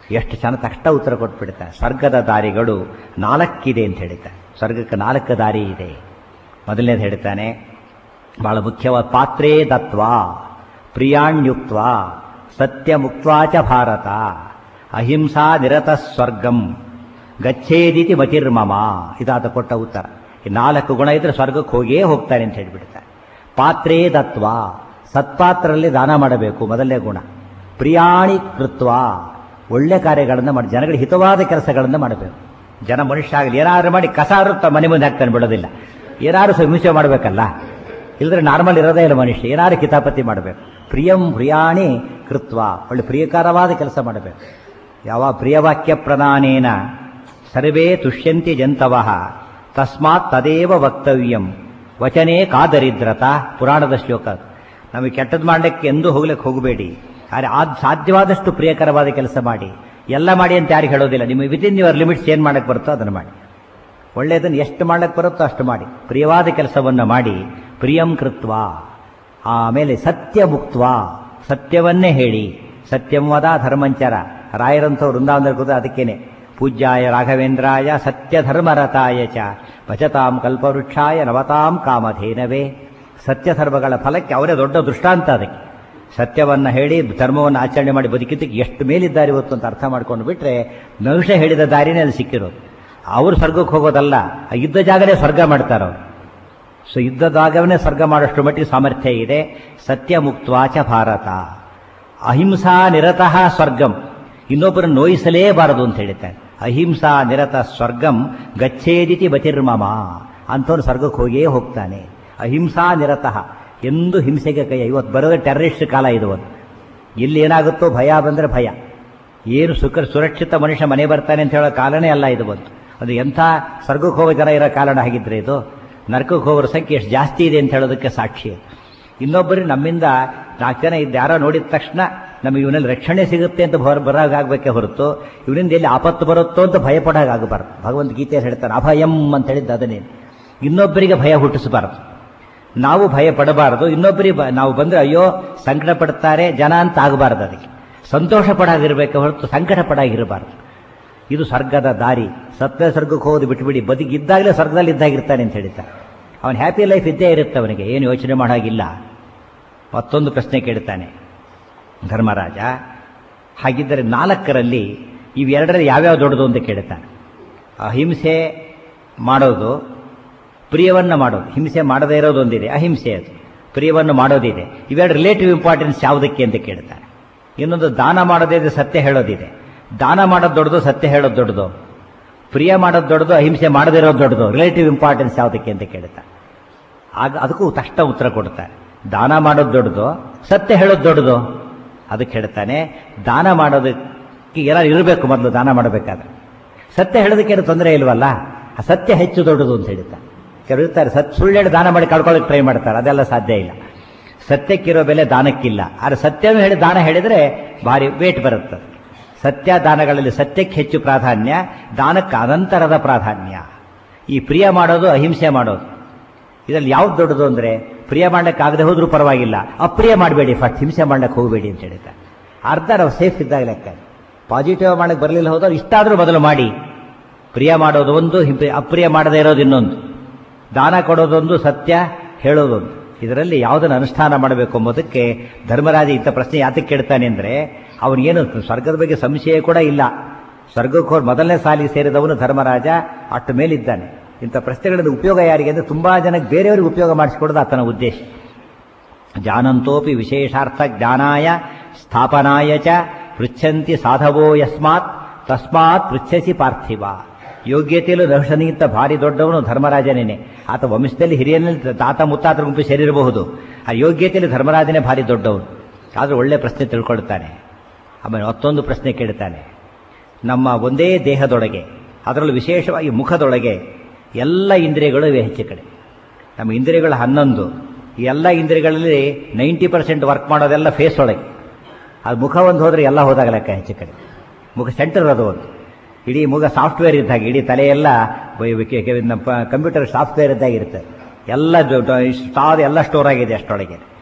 ಎಷ್ಟು ಚೆನ್ನಾಗಿ ತಕ್ಷಣ ಉತ್ತರ ಕೊಟ್ಬಿಡ್ತಾರೆ. ಸ್ವರ್ಗದ ದಾರಿಗಳು 4 ಅಂತ ಹೇಳ್ತಾರೆ. ಸ್ವರ್ಗಕ್ಕೆ 4 ದಾರಿ ಇದೆ. ಮೊದಲನೇದು ಹೇಳ್ತಾನೆ, ಬಹಳ ಮುಖ್ಯವಾದ ಪಾತ್ರೇ ದತ್ವಾ ಪ್ರಿಯಾಣ್ಯುಕ್ತ್ವಾ ಸತ್ಯ ಮುಕ್ತ್ವಾಚ ಭಾರತ ಅಹಿಂಸಾ ನಿರತ ಸ್ವರ್ಗಂ ಗಚ್ಚೇದಿತಿ ಮತಿರ್ಮಮ. ಇದಾದ ಕೊಟ್ಟ ಉತ್ತರ. ಈ 4 ಗುಣ ಇದ್ರೆ ಸ್ವರ್ಗಕ್ಕೆ ಹೋಗಿಯೇ ಹೋಗ್ತಾನೆ ಅಂತ ಹೇಳ್ಬಿಡ್ತಾರೆ. ಪಾತ್ರೇ ದತ್ವಾ, ಸತ್ಪಾತ್ರರಲ್ಲಿ ದಾನ ಮಾಡಬೇಕು, ಮೊದಲನೇ ಗುಣ. ಪ್ರಿಯಾಣಿ ಕೃತ್ವ, ಒಳ್ಳೆ ಕಾರ್ಯಗಳನ್ನು ಮಾಡಿ, ಜನಗಳಿಗೆ ಹಿತವಾದ ಕೆಲಸಗಳನ್ನು ಮಾಡಬೇಕು. ಜನ ಮನುಷ್ಯ ಆಗಲಿ, ಏನಾದ್ರು ಮಾಡಿ ಕಸ ಮನೆ ಮುಂದೆ ಹಾಕ್ತಾನೆ, ಬಿಡೋದಿಲ್ಲ. ಏನಾದ್ರು ಹಿಂಸೆ ಮಾಡಬೇಕಲ್ಲ, ಇಲ್ಲದ್ರೆ ನಾರ್ಮಲ್ ಇರೋದೇ ಇಲ್ಲ ಮನುಷ್ಯ. ಏನಾದ್ರು ಕಿತಾಪತಿ ಮಾಡಬೇಕು. ಪ್ರಿಯಂ ಪ್ರಿಯಾಣಿ ಕೃತ್ವ, ಒಳ್ಳೆ ಪ್ರಿಯಕರವಾದ ಕೆಲಸ ಮಾಡಬೇಕು. ಯಾವ ಪ್ರಿಯವಾಕ್ಯ ಪ್ರದಾನೇನ ಸರ್ವೇ ತುಷ್ಯಂತಿ ಜಂತವಃ ತಸ್ಮಾತ್ ತದೇವ ವಕ್ತವ್ಯಂ ವಚನೇ ಕಾದರಿದ್ರತಾ. ಪುರಾಣದ ಶ್ಲೋಕ. ನಮಗೆ ಕೆಟ್ಟದ್ದು ಮಾಡಲಿಕ್ಕೆ ಎಂದೂ ಹೋಗಬೇಡಿ, ಆದರೆ ಸಾಧ್ಯವಾದಷ್ಟು ಪ್ರಿಯಕರವಾದ ಕೆಲಸ ಮಾಡಿ. ಎಲ್ಲ ಮಾಡಿ ಅಂತ ಯಾರಿಗೆ ಹೇಳೋದಿಲ್ಲ. ನಿಮಗೆ ವಿತಿನ್ ಯುವರ್ ಲಿಮಿಟ್ಸ್ ಏನು ಮಾಡಕ್ಕೆ ಬರುತ್ತೋ ಅದನ್ನು ಮಾಡಿ. ಒಳ್ಳೆಯದನ್ನು ಎಷ್ಟು ಮಾಡಕ್ಕೆ ಬರುತ್ತೋ ಅಷ್ಟು ಮಾಡಿ. ಪ್ರಿಯವಾದ ಕೆಲಸವನ್ನು ಮಾಡಿ. ಪ್ರಿಯಂ ಕೃತ್ವ. ಆಮೇಲೆ ಸತ್ಯ ಮುಕ್ತ್ವ, ಸತ್ಯವನ್ನೇ ಹೇಳಿ. ಸತ್ಯಂ ವದ ಧರ್ಮಂಚರ. ರಾಯರಂಥವ್ರು ವೃಂದಾವನದಲ್ಲಿ ಕೂತ ಅದಕ್ಕೇನೆ ಪೂಜ್ಯಾಯ ರಾಘವೇಂದ್ರಾಯ ಸತ್ಯ ಧರ್ಮರತಾಯ ಚ ಭಜತಾಂ ಕಲ್ಪವೃಕ್ಷಾಯ ನವತಾಂ ಕಾಮಧೇನವೇ. ಸತ್ಯ ಧರ್ಮಗಳ ಫಲಕ್ಕೆ ಅವರೇ ದೊಡ್ಡ ದೃಷ್ಟಾಂತ. ಅದಕ್ಕೆ ಸತ್ಯವನ್ನು ಹೇಳಿ ಧರ್ಮವನ್ನು ಆಚರಣೆ ಮಾಡಿ ಬದುಕಿದ್ದಕ್ಕೆ ಎಷ್ಟು ಮೇಲಿದ್ದಾರೆ ಇವತ್ತು ಅಂತ ಅರ್ಥ ಮಾಡ್ಕೊಂಡು ಬಿಟ್ರೆ ನಹುಷ ಹೇಳಿದ ದಾರಿನೇ ಅಲ್ಲಿ ಸಿಕ್ಕಿರೋದು. ಅವರು ಸ್ವರ್ಗಕ್ಕೆ ಹೋಗೋದಲ್ಲ, ಇದ್ದ ಜಾಗನೇ ಸ್ವರ್ಗ ಮಾಡ್ತಾರವ್ರು. ಸೊ ಇದ್ದ ಜಾಗವನ್ನೇ ಸ್ವರ್ಗ ಮಾಡೋಷ್ಟು ಮಟ್ಟಿಗೆ ಸಾಮರ್ಥ್ಯ ಇದೆ. ಸತ್ಯ ಮುಕ್ತ್ವಾಚ ಭಾರತ ಅಹಿಂಸಾ ನಿರತಃ ಸ್ವರ್ಗಂ. ಇನ್ನೊಬ್ಬರನ್ನು ನೋಯಿಸಲೇಬಾರದು ಅಂತ ಹೇಳ್ತಾರೆ. ಅಹಿಂಸಾ ನಿರತ ಸ್ವರ್ಗಂ ಗಚ್ಚೇದಿತಿ ಬತಿರ್ಮಮ. ಅಂಥವನು ಸ್ವರ್ಗಕ್ಕೆ ಹೋಗಿಯೇ ಹೋಗ್ತಾನೆ. ಅಹಿಂಸಾ ನಿರತಃ, ಎಂದು ಹಿಂಸೆಗೆ ಕೈ. ಇವತ್ತು ಬರೋದೇ ಟೆರರಿಸ್ಟ್ ಕಾಲ ಇದು. ಒಂದು ಇಲ್ಲಿ ಏನಾಗುತ್ತೋ ಭಯ ಬಂದರೆ ಭಯ. ಏನು ಸುರಕ್ಷಿತ ಮನುಷ್ಯ ಮನೆ ಬರ್ತಾನೆ ಅಂತ ಹೇಳೋ ಕಾಲನೇ ಅಲ್ಲ ಇದು. ಬಂತು ಅದು ಎಂಥ ಸ್ವರ್ಗಕ್ಕೆ ಹೋಗೋ ಜನ ಇರೋ ಕಾರಣ ಆಗಿದ್ರೆ ಇದು. ನರಕಕ್ಕೆ ಹೋಗೋರ ಸಂಖ್ಯೆ ಎಷ್ಟು ಜಾಸ್ತಿ ಇದೆ ಅಂತ ಹೇಳೋದಕ್ಕೆ ಸಾಕ್ಷಿ. ಇನ್ನೊಬ್ಬರು ನಮ್ಮಿಂದ 4 ಜನ ಇದ್ದು ಯಾರೋ ನೋಡಿದ ತಕ್ಷಣ ನಮಗೆ ಇವನಲ್ಲಿ ರಕ್ಷಣೆ ಸಿಗುತ್ತೆ ಅಂತ ಬರೋಗಾಗಬೇಕೇ ಹೊರತು ಇವನಿಂದ ಎಲ್ಲಿ ಆಪತ್ತು ಬರುತ್ತೋ ಅಂತ ಭಯಪಡೋಗಾಗಬಾರ್ದು. ಭಗವಂತ ಗೀತೆಯಲ್ಲಿ ಹೇಳ್ತಾನೆ ಅಭಯಂ ಅಂತ ಹೇಳಿದ್ದು ಅದನ್ನೇ. ಇನ್ನೊಬ್ಬರಿಗೆ ಭಯ ಹುಟ್ಟಿಸಬಾರದು, ನಾವು ಭಯ ಪಡಬಾರದು. ಇನ್ನೊಬ್ಬರಿಗೆ ನಾವು ಬಂದರೆ ಅಯ್ಯೋ ಸಂಕಟ ಪಡ್ತಾರೆ ಜನ ಅಂತ ಆಗಬಾರ್ದು. ಅದಕ್ಕೆ ಸಂತೋಷ ಪಡಾಗಿರ್ಬೇಕೆ ಹೊರತು ಸಂಕಟ ಪಡಾಗಿರಬಾರ್ದು. ಇದು ಸ್ವರ್ಗದ ದಾರಿ. ಸತ್ಯ ಸ್ವರ್ಗಕ್ಕೆ ಹೋಗೋದು ಬಿಟ್ಬಿಡಿ, ಬದುಕಿದ್ದಾಗಲೇ ಸ್ವರ್ಗದಲ್ಲಿ ಇದ್ದಾಗಿರ್ತಾನೆ ಅಂತ ಹೇಳ್ತಾರೆ. ಅವನು ಹ್ಯಾಪಿ ಲೈಫ್ ಇದ್ದೇ ಇರುತ್ತೆ, ಅವನಿಗೆ ಏನು ಯೋಚನೆ ಮಾಡೋಗಿಲ್ಲ. ಮತ್ತೊಂದು ಪ್ರಶ್ನೆ ಕೇಳ್ತಾನೆ ಧರ್ಮರಾಜ. ಹಾಗಿದ್ದರೆ 4ರಲ್ಲಿ ಇವೆರಡರಲ್ಲಿ ಯಾವ್ಯಾವ ದೊಡ್ಡದು ಅಂತ ಕೇಳ್ತಾನೆ. ಅಹಿಂಸೆ ಮಾಡೋದು, ಪ್ರಿಯವನ್ನು ಮಾಡೋದು. ಹಿಂಸೆ ಮಾಡದೇ ಇರೋದೊಂದಿದೆ, ಅಹಿಂಸೆ. ಅದು ಪ್ರಿಯವನ್ನು ಮಾಡೋದಿದೆ. ಇವೆರಡು ರಿಲೇಟಿವ್ ಇಂಪಾರ್ಟೆನ್ಸ್ ಯಾವುದಕ್ಕೆ ಅಂತ ಕೇಳ್ತಾನೆ. ಇನ್ನೊಂದು ದಾನ ಮಾಡೋದಿದೆ, ಸತ್ಯ ಹೇಳೋದಿದೆ. ದಾನ ಮಾಡೋದು ದೊಡ್ಡದು, ಸತ್ಯ ಹೇಳೋದು ದೊಡ್ಡದು. ಪ್ರಿಯ ಮಾಡೋದು ದೊಡ್ಡದು, ಅಹಿಂಸೆ ಮಾಡದೇ ಇರೋದು ದೊಡ್ಡದು. ರಿಲೇಟಿವ್ ಇಂಪಾರ್ಟೆನ್ಸ್ ಯಾವುದಕ್ಕೆ ಅಂತ ಕೇಳ್ತಾನೆ. ಆಗ ಅದಕ್ಕೂ ತಕ್ಷಣ ಉತ್ತರ ಕೊಡ್ತಾರೆ. ದಾನ ಮಾಡೋದು ದೊಡ್ಡದು, ಸತ್ಯ ಹೇಳೋದು ದೊಡ್ಡದು. ಅದಕ್ಕೆ ಹೇಳ್ತಾನೆ ದಾನ ಮಾಡೋದಕ್ಕೆ ಏನಾದ್ರು ಇರಬೇಕು ಮೊದಲು. ದಾನ ಮಾಡಬೇಕಾದ್ರೆ ಸತ್ಯ ಹೇಳೋದಕ್ಕೆ ಏನು ತೊಂದರೆ ಇಲ್ವಲ್ಲ, ಆ ಸತ್ಯ ಹೆಚ್ಚು ದೊಡ್ಡದು ಅಂತ ಹೇಳ್ತಾರೆ. ಕೆಲವರು ಇರ್ತಾರೆ ಸುಳ್ಳು ಹೇಳಿ ದಾನ ಮಾಡಿ ಕಳ್ಕೊಳ್ಳೋಕೆ ಟ್ರೈ ಮಾಡ್ತಾರೆ. ಅದೆಲ್ಲ ಸಾಧ್ಯ ಇಲ್ಲ. ಸತ್ಯಕ್ಕಿರೋ ಬೆಲೆ ದಾನಕ್ಕಿಲ್ಲ. ಆದರೆ ಸತ್ಯವನ್ನು ಹೇಳಿ ದಾನ ಹೇಳಿದರೆ ಭಾರಿ ವೇಟ್ ಬರುತ್ತೆ. ಸತ್ಯ ದಾನಗಳಲ್ಲಿ ಸತ್ಯಕ್ಕೆ ಹೆಚ್ಚು ಪ್ರಾಧಾನ್ಯ, ದಾನಕ್ಕೆ ಅನಂತರದ ಪ್ರಾಧಾನ್ಯ. ಈ ಪ್ರಿಯ ಮಾಡೋದು, ಅಹಿಂಸೆ ಮಾಡೋದು, ಇದರಲ್ಲಿ ಯಾವ್ದು ದೊಡ್ಡದು ಅಂದರೆ ಪ್ರಿಯ ಮಾಡಲಿಕ್ಕೆ ಆಗದೆ ಹೋದ್ರೂ ಪರವಾಗಿಲ್ಲ, ಅಪ್ರಿಯ ಮಾಡಬೇಡಿ, ಫಸ್ಟ್ ಹಿಂಸೆ ಮಾಡಲಿಕ್ಕೆ ಹೋಗಬೇಡಿ ಅಂತ ಹೇಳ್ತಾರೆ. ಅರ್ಧ ನಾವು ಸೇಫ್ ಇದ್ದಾಗ ಲೆಕ್ಕ. ಪಾಸಿಟಿವ್ ಮಾಡಕ್ಕೆ ಬರಲಿಲ್ಲ ಹೋದವ್ರು ಇಷ್ಟಾದರೂ ಮೊದಲು ಮಾಡಿ. ಪ್ರಿಯ ಮಾಡೋದು ಒಂದು, ಅಪ್ರಿಯ ಮಾಡದೇ ಇರೋದು ಇನ್ನೊಂದು. ದಾನ ಕೊಡೋದೊಂದು, ಸತ್ಯ ಹೇಳೋದೊಂದು. ಇದರಲ್ಲಿ ಯಾವುದನ್ನು ಅನುಷ್ಠಾನ ಮಾಡಬೇಕು ಎಂಬುದಕ್ಕೆ ಧರ್ಮರಾಜ ಇಂಥ ಪ್ರಶ್ನೆ ಯಾತಕ್ಕೆ ಕೇಳ್ತಾನೆ ಅಂದರೆ ಅವನಿಗೇನು ಸ್ವರ್ಗದ ಬಗ್ಗೆ ಸಂಶಯ ಕೂಡ ಇಲ್ಲ. ಸ್ವರ್ಗಕ್ಕೆ ಮೊದಲನೇ ಸಾಲಿಗೆ ಸೇರಿದವನು ಧರ್ಮರಾಜ, ಅಷ್ಟು ಮೇಲಿದ್ದಾನೆ. ಇಂಥ ಪ್ರಶ್ನೆಗಳಿಂದ ಉಪಯೋಗ ಯಾರಿಗೆ ಅಂದರೆ ತುಂಬ ಜನಕ್ಕೆ ಬೇರೆಯವರಿಗೆ ಉಪಯೋಗ ಮಾಡಿಸಿಕೊಡೋದು ಆತನ ಉದ್ದೇಶ. ಜಾನಂತೋಪಿ ವಿಶೇಷಾರ್ಥ ಜ್ಞಾನಾಯ ಸ್ಥಾಪನಾಯ ಚ ಪೃಚ್ಛಂತಿ ಸಾಧವೋ ಯಸ್ಮಾತ್ ತಸ್ಮಾತ್ ಪೃಚ್ಛಸಿ ಪಾರ್ಥಿವ. ಯೋಗ್ಯತೆಯಲ್ಲೂ ನಹುಷನಿಗಿಂತ ಭಾರಿ ದೊಡ್ಡವನು ಧರ್ಮರಾಜನೇನೆ. ಆತ ವಂಶದಲ್ಲಿ ಹಿರಿಯನಲ್ಲಿ ತಾತ ಮುತ್ತಾತರ ಗುಂಪು ಸೇರಿರಬಹುದು, ಆ ಯೋಗ್ಯತೆಯಲ್ಲಿ ಧರ್ಮರಾಜನೇ ಭಾರಿ ದೊಡ್ಡವನು. ಆದರೂ ಒಳ್ಳೆ ಪ್ರಶ್ನೆ ತಿಳ್ಕೊಳ್ತಾನೆ. ಆಮೇಲೆ ಮತ್ತೊಂದು ಪ್ರಶ್ನೆ ಕೇಳ್ತಾನೆ. ನಮ್ಮ ಒಂದೇ ದೇಹದೊಳಗೆ, ಅದರಲ್ಲೂ ವಿಶೇಷವಾಗಿ ಮುಖದೊಳಗೆ ಎಲ್ಲ ಇಂದ್ರಿಯಗಳು ಇವೆ ಹೆಚ್ಚು ಕಡೆ. ನಮ್ಮ ಇಂದ್ರಿಯಗಳು 11. ಈ ಎಲ್ಲ ಇಂದ್ರಿಯಗಳಲ್ಲಿ 90% ವರ್ಕ್ ಮಾಡೋದೆಲ್ಲ ಫೇಸ್ ಒಳಗೆ. ಅದು ಮುಖ ಒಂದು ಹೋದರೆ ಎಲ್ಲ ಹೋದಾಗ ಲೆಕ್ಕ ಹೆಚ್ಚು ಕಡೆ. ಮುಖ ಸೆಂಟರ್ ಅದು ಒಂದು. ಇಡೀ ಮುಖ ಸಾಫ್ಟ್ವೇರ್ ಇದ್ದಾಗ, ಇಡೀ ತಲೆಯೆಲ್ಲ ಕಂಪ್ಯೂಟರ್ ಸಾಫ್ಟ್ವೇರ್ ಇದ್ದಾಗ ಇರುತ್ತೆ. ಎಲ್ಲ ಸ್ಟೋರ್ ಆಗಿದೆ ಅಷ್ಟೊಳಗೆ.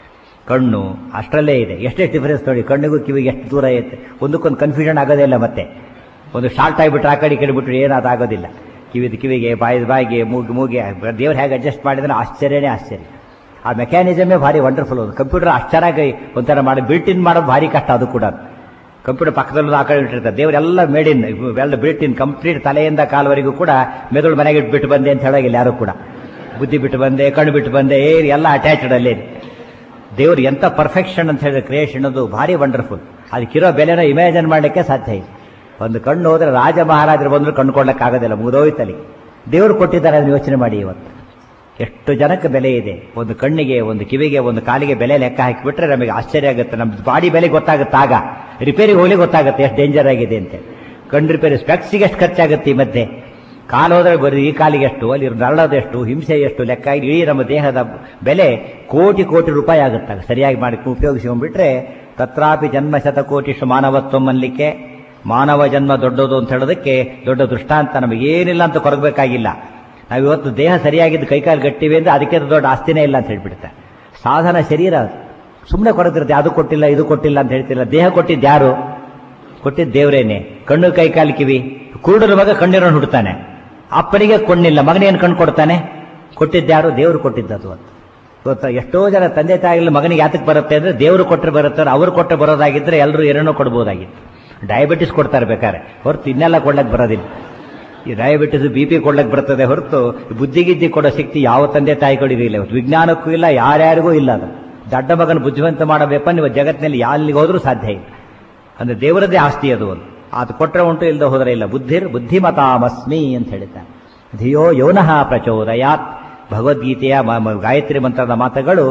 ಕಣ್ಣು ಅಷ್ಟರಲ್ಲೇ ಇದೆ. ಎಷ್ಟೇ ಡಿಫರೆನ್ಸ್ ನೋಡಿ, ಕಣ್ಣಿಗೂ ಕಿವಿಗೆ ಎಷ್ಟು ದೂರ ಐತೆ, ಒಂದಕ್ಕೊಂದು ಕನ್ಫ್ಯೂಷನ್ ಆಗೋದೇ ಇಲ್ಲ. ಮತ್ತೆ ಒಂದು ಶಾರ್ಟ್ ಆಗಿಬಿಟ್ರೆ ಆ ಕಡೆ ಬಿಟ್ಟರೆ ಏನಾದಾಗೋದಿಲ್ಲ. ಕಿವಿಗೆ, ಬಾಯಿಗೆ, ಮೂಗಿಗೆ ದೇವ್ರು ಹೇಗೆ ಅಡ್ಜಸ್ಟ್ ಮಾಡಿದ್ರೆ ಆಶ್ಚರ್ಯನೇ ಆಶ್ಚರ್ಯ. ಆ ಮೆಕ್ಯಾನಿಸಮೇ ಭಾರಿ ವಂಡರ್ಫುಲ್. ಒಂದು ಕಂಪ್ಯೂಟರ್ ಅಷ್ಟರಾಗಿ ಒಂಥರ ಮಾಡಿ ಬಿಲ್ಟ್ ಇನ್ ಮಾಡೋದು ಭಾರಿ ಕಷ್ಟ. ಅದು ಕೂಡ ಕಂಪ್ಯೂಟರ್ ಪಕ್ಕದಲ್ಲೂ ಆ ಕಡೆ ಇಟ್ಟಿರ್ತಾರೆ. ದೇವರೆಲ್ಲ ಮೇಡ್ ಇನ್, ಎಲ್ಲ ಬಿಲ್ಟ್ ಇನ್ ಕಂಪ್ಲೀಟ್, ತಲೆಯಿಂದ ಕಾಲವರೆಗೂ ಕೂಡ ಮೆದುಳು ಮನೆಗೆ ಬಿಟ್ಟು ಬಂದೆ ಅಂತ ಹೇಳೋಗಿಲ್ಲ ಯಾರು ಕೂಡ. ಬುದ್ಧಿ ಬಿಟ್ಟು ಬಂದೆ, ಕಣ್ಣು ಬಿಟ್ಟು ಬಂದೆ, ಎಲ್ಲ ಅಟ್ಯಾಚ್ಡ್ ಅಲ್ಲೇ. ದೇವ್ರು ಎಂಥ ಪರ್ಫೆಕ್ಷನ್ ಅಂತ ಹೇಳಿದ್ರೆ ಕ್ರಿಯೇಷನ್ ಅದು ಭಾರಿ ವಂಡರ್ಫುಲ್. ಅದಕ್ಕಿರೋ ಬೆಲೆನ ಇಮ್ಯಾಜಿನ್ ಮಾಡಲಿಕ್ಕೆ ಸಾಧ್ಯ ಇಲ್ಲ. ಒಂದು ಕಣ್ಣು ಹೋದ್ರೆ ರಾಜ ಮಹಾರಾಜರು ಬಂದರೂ ಕಣ್ಣು ಕೊಡ್ಲಿಕ್ಕಾಗೋದಿಲ್ಲ, ಮುಗಿದೋಯ್ತಲ್ಲಿ. ದೇವರು ಕೊಟ್ಟಿದ್ದಾರೆ, ಅದನ್ನು ಯೋಚನೆ ಮಾಡಿ. ಇವತ್ತು ಎಷ್ಟು ಜನಕ್ಕೆ ಬೆಲೆ ಇದೆ. ಒಂದು ಕಣ್ಣಿಗೆ, ಒಂದು ಕಿವಿಗೆ, ಒಂದು ಕಾಲಿಗೆ ಬೆಲೆ ಲೆಕ್ಕ ಹಾಕಿಬಿಟ್ರೆ ನಮಗೆ ಆಶ್ಚರ್ಯ ಆಗುತ್ತೆ. ನಮ್ಮ ಬಾಡಿ ಬೆಲೆ ಗೊತ್ತಾಗುತ್ತೆ. ಆಗ ರಿಪೇರಿಗೆ ಹೋಗ್ಲಿ ಗೊತ್ತಾಗುತ್ತೆ ಎಷ್ಟು ಡೇಂಜರ್ ಆಗಿದೆ ಅಂತ. ಕಣ್ಣು ರಿಪೇರಿ, ಸ್ಪೆಕ್ಸಿಗೆ ಎಷ್ಟು ಖರ್ಚಾಗುತ್ತೆ ಈ ಮಧ್ಯೆ. ಕಾಲು ಹೋದ್ರೆ ಬರೀ ಈ ಕಾಲಿಗೆ ಎಷ್ಟು, ಅಲ್ಲಿ ನರಳೋದೆಷ್ಟು, ಹಿಂಸೆ ಎಷ್ಟು ಲೆಕ್ಕ, ಇಡೀ ನಮ್ಮ ದೇಹದ ಬೆಲೆ ಕೋಟಿ ಕೋಟಿ ರೂಪಾಯಿ ಆಗುತ್ತೆ ಸರಿಯಾಗಿ ಮಾಡಿ ಉಪಯೋಗಿಸಿಕೊಂಡ್ಬಿಟ್ರೆ. ತತ್ರಾಪಿ ಜನ್ಮ ಶತಕೋಟಿಷ್ಟು ಮಾನವತ್ವ ಅನ್ಲಿಕ್ಕೆ, ಮಾನವ ಜನ್ಮ ದೊಡ್ಡದು ಅಂತ ಹೇಳೋದಕ್ಕೆ ದೊಡ್ಡ ದೃಷ್ಟಾಂತ. ನಮಗೇನಿಲ್ಲ ಅಂತ ಕೊರಗಬೇಕಾಗಿಲ್ಲ. ನಾವಿವತ್ತು ದೇಹ ಸರಿಯಾಗಿದ್ದು ಕೈಕಾಲು ಗಟ್ಟಿವೆ ಅಂದರೆ ಅದಕ್ಕೆ ದೊಡ್ಡ ಆಸ್ತಿನೇ ಇಲ್ಲ ಅಂತ ಹೇಳ್ಬಿಡುತ್ತೆ. ಸಾಧನ ಶರೀರ ಸುಮ್ಮನೆ ಕೊರಗಿರುತ್ತೆ. ಅದು ಕೊಟ್ಟಿಲ್ಲ, ಇದು ಕೊಟ್ಟಿಲ್ಲ ಅಂತ ಹೇಳ್ತಿಲ್ಲ. ದೇಹ ಕೊಟ್ಟಿದ್ದು ಯಾರು? ಕೊಟ್ಟಿದ್ದು ದೇವರೇನೆ. ಕಣ್ಣು, ಕೈಕಾಲು, ಕಿವಿ. ಕುರುಡರ ಮಗ ಕಣ್ಣಿರೋನು ಹುಡ್ತಾನೆ, ಅಪ್ಪನಿಗೆ ಕಣ್ಣಿಲ್ಲ, ಮಗನೇನು ಕಣ್ಣು ಕೊಡ್ತಾನೆ? ಕೊಟ್ಟಿದ್ದ್ಯಾರು? ದೇವರು ಕೊಟ್ಟಿದ್ದದು ಅಂತ ಗೊತ್ತಾ. ಎಷ್ಟೋ ಜನ ತಂದೆ ತಾಯಿಗಳು ಮಗನಿಗೆ ಯಾತಕ್ಕೆ ಬರುತ್ತೆ ಅಂದರೆ ದೇವರು ಕೊಟ್ಟರೆ ಬರುತ್ತೆ. ಅವರು ಕೊಟ್ಟರೆ ಬರೋದಾಗಿದ್ದರೆ ಎಲ್ಲರೂ ಏನೇನೋ ಕೊಡ್ಬೋದಾಗಿತ್ತು. ಡಯಾಬಿಟಿಸ್ ಕೊಡ್ತಾರೆ ಬೇಕಾದ್ರೆ, ಹೊರತು ಇನ್ನೆಲ್ಲ ಕೊಡ್ಲಕ್ಕೆ ಬರೋದಿಲ್ಲ. ಈ ಡಯಾಬಿಟಿಸ್, BP ಕೊಡ್ಲಕ್ಕೆ ಬರ್ತದೆ ಹೊರತು ಬುದ್ಧಿಗಿದ್ದಿ ಕೊಡೋ ಶಕ್ತಿ ಯಾವ ತಂದೆ ತಾಯಿಗಳಿಗೂ ಇಲ್ಲ. ವಿಜ್ಞಾನಕ್ಕೂ ಇಲ್ಲ, ಯಾರ್ಯಾರಿಗೂ ಇಲ್ಲ. ಅದು ದಡ್ಡ ಮಗನ ಬುದ್ಧಿವಂತ ಮಾಡಬೇಕು ನೀವು ಜಗತ್ತಿನಲ್ಲಿ ಎಲ್ಲಿಗೆ ಹೋದ್ರೂ ಸಾಧ್ಯ ಇಲ್ಲ. ಅಂದರೆ ದೇವರದ್ದೇ ಆಸ್ತಿ ಅದು. ಅದು ಕೊಟ್ಟರೆ ಉಂಟು, ಇಲ್ಲದೆ ಹೋದರೆ ಇಲ್ಲ. ಬುದ್ಧಿಮತಾಮಸ್ಮಿ ಅಂತ ಹೇಳ್ತಾನೆ. ಧಿಯೋ ಯೋನಃ ಪ್ರಚೋದಯಾತ್. ಭಗವದ್ಗೀತೆಯ ಗಾಯತ್ರಿ ಮಂತ್ರದ ಮಾತುಗಳು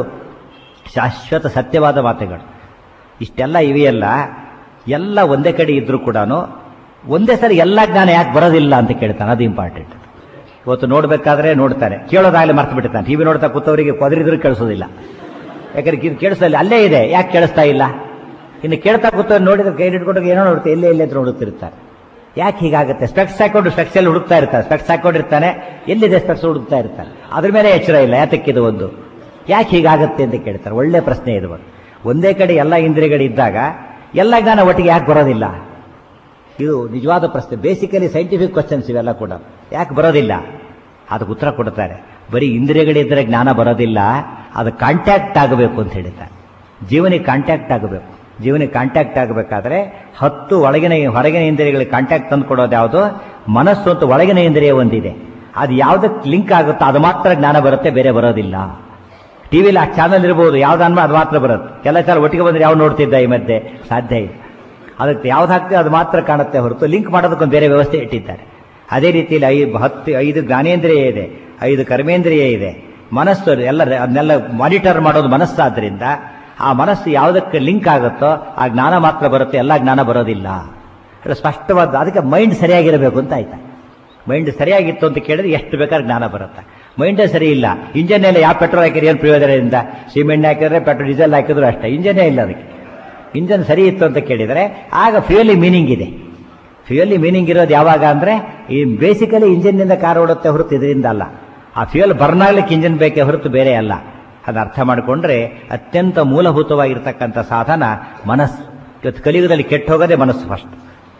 ಶಾಶ್ವತ ಸತ್ಯವಾದ ಮಾತುಗಳು. ಇಷ್ಟೆಲ್ಲ ಇವೆಯಲ್ಲ, ಎಲ್ಲ ಒಂದೇ ಕಡೆ ಇದ್ರೂ ಕೂಡ ಒಂದೇ ಸರಿ ಎಲ್ಲ ಜ್ಞಾನ ಯಾಕೆ ಬರೋದಿಲ್ಲ ಅಂತ ಕೇಳ್ತಾನೆ. ಅದು ಇಂಪಾರ್ಟೆಂಟ್. ಇವತ್ತು ನೋಡ್ಬೇಕಾದ್ರೆ ನೋಡ್ತಾರೆ, ಕೇಳೋದಾಗಲಿ ಮರ್ತು ಬಿಡ್ತಾನೆ. ಟಿವಿ ನೋಡ್ತಾ ಕೂತವರಿಗೆ ಕೊದರಿದ್ರು ಕೇಳಿಸೋದಿಲ್ಲ. ಯಾಕಂದ್ರೆ ಕೇಳಿಸೋದಿಲ್ಲ, ಅಲ್ಲೇ ಇದೆ, ಯಾಕೆ ಕೇಳಿಸ್ತಾ ಇಲ್ಲ? ಇನ್ನು ಕೇಳ್ತಾ ಕೂತವ್ರು ನೋಡಿದ್ರೆ ಕೈ ಇಟ್ಕೊಂಡಾಗ ಏನೋ ನೋಡುತ್ತೆ, ಎಲ್ಲೇ ಅಂತ ನೋಡುತ್ತಿರ್ತಾರೆ. ಯಾಕೆ ಹೀಗಾಗುತ್ತೆ? ಸ್ಪೆಕ್ಸ್ ಹಾಕೊಂಡು ಸ್ಪೆಕ್ಸ್ ಅಲ್ಲಿ ಹುಡುಕ್ತಾ ಇರ್ತಾರೆ. ಸ್ಪೆಕ್ಸ್ ಹಾಕೊಂಡಿರ್ತಾನೆ, ಎಲ್ಲಿದೆ ಸ್ಪೆಕ್ಸ್ ಹುಡುಕ್ತಾ ಇರ್ತಾನೆ. ಅದ್ರ ಮೇಲೆ ಎಚ್ಚರ ಇಲ್ಲ. ಯಾತಕ್ಕಿದು ಒಂದು ಯಾಕೆ ಹೀಗಾಗುತ್ತೆ ಅಂತ ಕೇಳ್ತಾರೆ. ಒಳ್ಳೆ ಪ್ರಶ್ನೆ ಇದು. ಒಂದೇ ಕಡೆ ಎಲ್ಲ ಇಂದ್ರಿಯಗಳಿದ್ದಾಗ ಎಲ್ಲ ಜ್ಞಾನ ಒಟ್ಟಿಗೆ ಯಾಕೆ ಬರೋದಿಲ್ಲ? ಇದು ನಿಜವಾದ ಪ್ರಶ್ನೆ. ಬೇಸಿಕಲಿ ಸೈಂಟಿಫಿಕ್ ಕ್ವಶನ್ಸ್ ಇವೆಲ್ಲ ಕೂಡ. ಯಾಕೆ ಬರೋದಿಲ್ಲ? ಅದಕ್ಕೆ ಉತ್ತರ ಕೊಡ್ತಾರೆ. ಬರೀ ಇಂದ್ರಿಯಗಳಿದ್ದರೆ ಜ್ಞಾನ ಬರೋದಿಲ್ಲ, ಅದು ಕಾಂಟ್ಯಾಕ್ಟ್ ಆಗಬೇಕು ಅಂತ ಹೇಳ್ತಾರೆ. ಜೀವನಿಗೆ ಕಾಂಟ್ಯಾಕ್ಟ್ ಆಗಬೇಕು. ಜೀವನಿಗೆ ಕಾಂಟ್ಯಾಕ್ಟ್ ಆಗಬೇಕಾದ್ರೆ 10 ಹೊರಗಿನ ಇಂದ್ರಿಯಗಳಿಗೆ ಕಾಂಟ್ಯಾಕ್ಟ್ ತಂದು ಕೊಡೋದು ಯಾವುದು? ಮನಸ್ಸು ಅಂತ ಒಳಗಿನ ಇಂದ್ರಿಯ ಒಂದಿದೆ. ಅದು ಯಾವುದಕ್ಕೆ ಲಿಂಕ್ ಆಗುತ್ತೋ ಅದು ಮಾತ್ರ ಜ್ಞಾನ ಬರುತ್ತೆ, ಬೇರೆ ಬರೋದಿಲ್ಲ. ಟಿವಿಲಿ ಆ ಚಾನಲ್ ಇರ್ಬೋದು, ಯಾವ್ದು ಅದು ಮಾತ್ರ ಬರುತ್ತೆ. ಎಲ್ಲ ಚಾನಲ್ ಒಟ್ಟಿಗೆ ಬಂದರೆ ಯಾವ ನೋಡ್ತಿದ್ದ ಈ ಮಧ್ಯೆ? ಸಾಧ್ಯ ಇಲ್ಲ. ಅದಕ್ಕೆ ಯಾವ್ದು ಹಾಕ್ತದೆ ಅದು ಮಾತ್ರ ಕಾಣುತ್ತೆ ಹೊರತು ಲಿಂಕ್ ಮಾಡೋದಕ್ಕೊಂದು ಬೇರೆ ವ್ಯವಸ್ಥೆ ಇಟ್ಟಿದ್ದಾರೆ. ಅದೇ ರೀತಿಯಲ್ಲಿ 5 ಜ್ಞಾನೇಂದ್ರಿಯ ಇದೆ, 5 ಕರ್ಮೇಂದ್ರಿಯ ಇದೆ, ಮನಸ್ಸು ಅದನ್ನೆಲ್ಲ ಮಾನಿಟರ್ ಮಾಡೋದು ಮನಸ್ಸಾದ್ರಿಂದ ಆ ಮನಸ್ಸು ಯಾವುದಕ್ಕೆ ಲಿಂಕ್ ಆಗುತ್ತೋ ಆ ಜ್ಞಾನ ಮಾತ್ರ ಬರುತ್ತೆ, ಎಲ್ಲ ಜ್ಞಾನ ಬರೋದಿಲ್ಲ. ಸ್ಪಷ್ಟವಾದ. ಅದಕ್ಕೆ ಮೈಂಡ್ ಸರಿಯಾಗಿರಬೇಕು ಅಂತ ಆಯ್ತಾ. ಮೈಂಡ್ ಸರಿಯಾಗಿತ್ತು ಅಂತ ಕೇಳಿದ್ರೆ ಎಷ್ಟು ಬೇಕಾದ್ರೆ ಜ್ಞಾನ ಬರುತ್ತೆ. ಮೈಂಡೇ ಸರಿ ಇಲ್ಲ, ಇಂಜನ್ ಎಲ್ಲ ಯಾವ ಪೆಟ್ರೋಲ್ ಹಾಕಿದ್ರೆ ಏನು ಪ್ರಯೋಜನದಿಂದ? ಸಿಮೆಂಟ್ ಹಾಕಿದ್ರೆ ಪೆಟ್ರೋಲ್, ಡೀಸೆಲ್ ಹಾಕಿದ್ರು ಅಷ್ಟೇ, ಇಂಜನೇ ಇಲ್ಲ ಅದಕ್ಕೆ. ಇಂಜನ್ ಸರಿ ಇತ್ತು ಅಂತ ಕೇಳಿದರೆ ಆಗ ಫ್ಯೂಯಲಿ ಮೀನಿಂಗ್ ಇದೆ. ಫ್ಯೂಯಲಿ ಮೀನಿಂಗ್ ಇರೋದು ಯಾವಾಗ ಅಂದರೆ ಈ ಬೇಸಿಕಲಿ ಇಂಜಿನ್ನಿಂದ ಕಾರ್ ಓಡುತ್ತೆ ಹೊರತು ಇದರಿಂದ ಅಲ್ಲ. ಆ ಫ್ಯೂಯಲ್ ಬರ್ನ್ ಆಗ್ಲಿಕ್ಕೆ ಇಂಜಿನ್ ಬೇಕೇ ಹೊರತು ಬೇರೆ ಅಲ್ಲ. ಅದನ್ನ ಅರ್ಥ ಮಾಡಿಕೊಂಡ್ರೆ ಅತ್ಯಂತ ಮೂಲಭೂತವಾಗಿರ್ತಕ್ಕಂಥ ಸಾಧನ ಮನಸ್ಸು. ಇವತ್ತು ಕಲಿಯುಗದಲ್ಲಿ ಕೆಟ್ಟು ಹೋಗೋದೇ ಮನಸ್ಸು ಫಸ್ಟ್.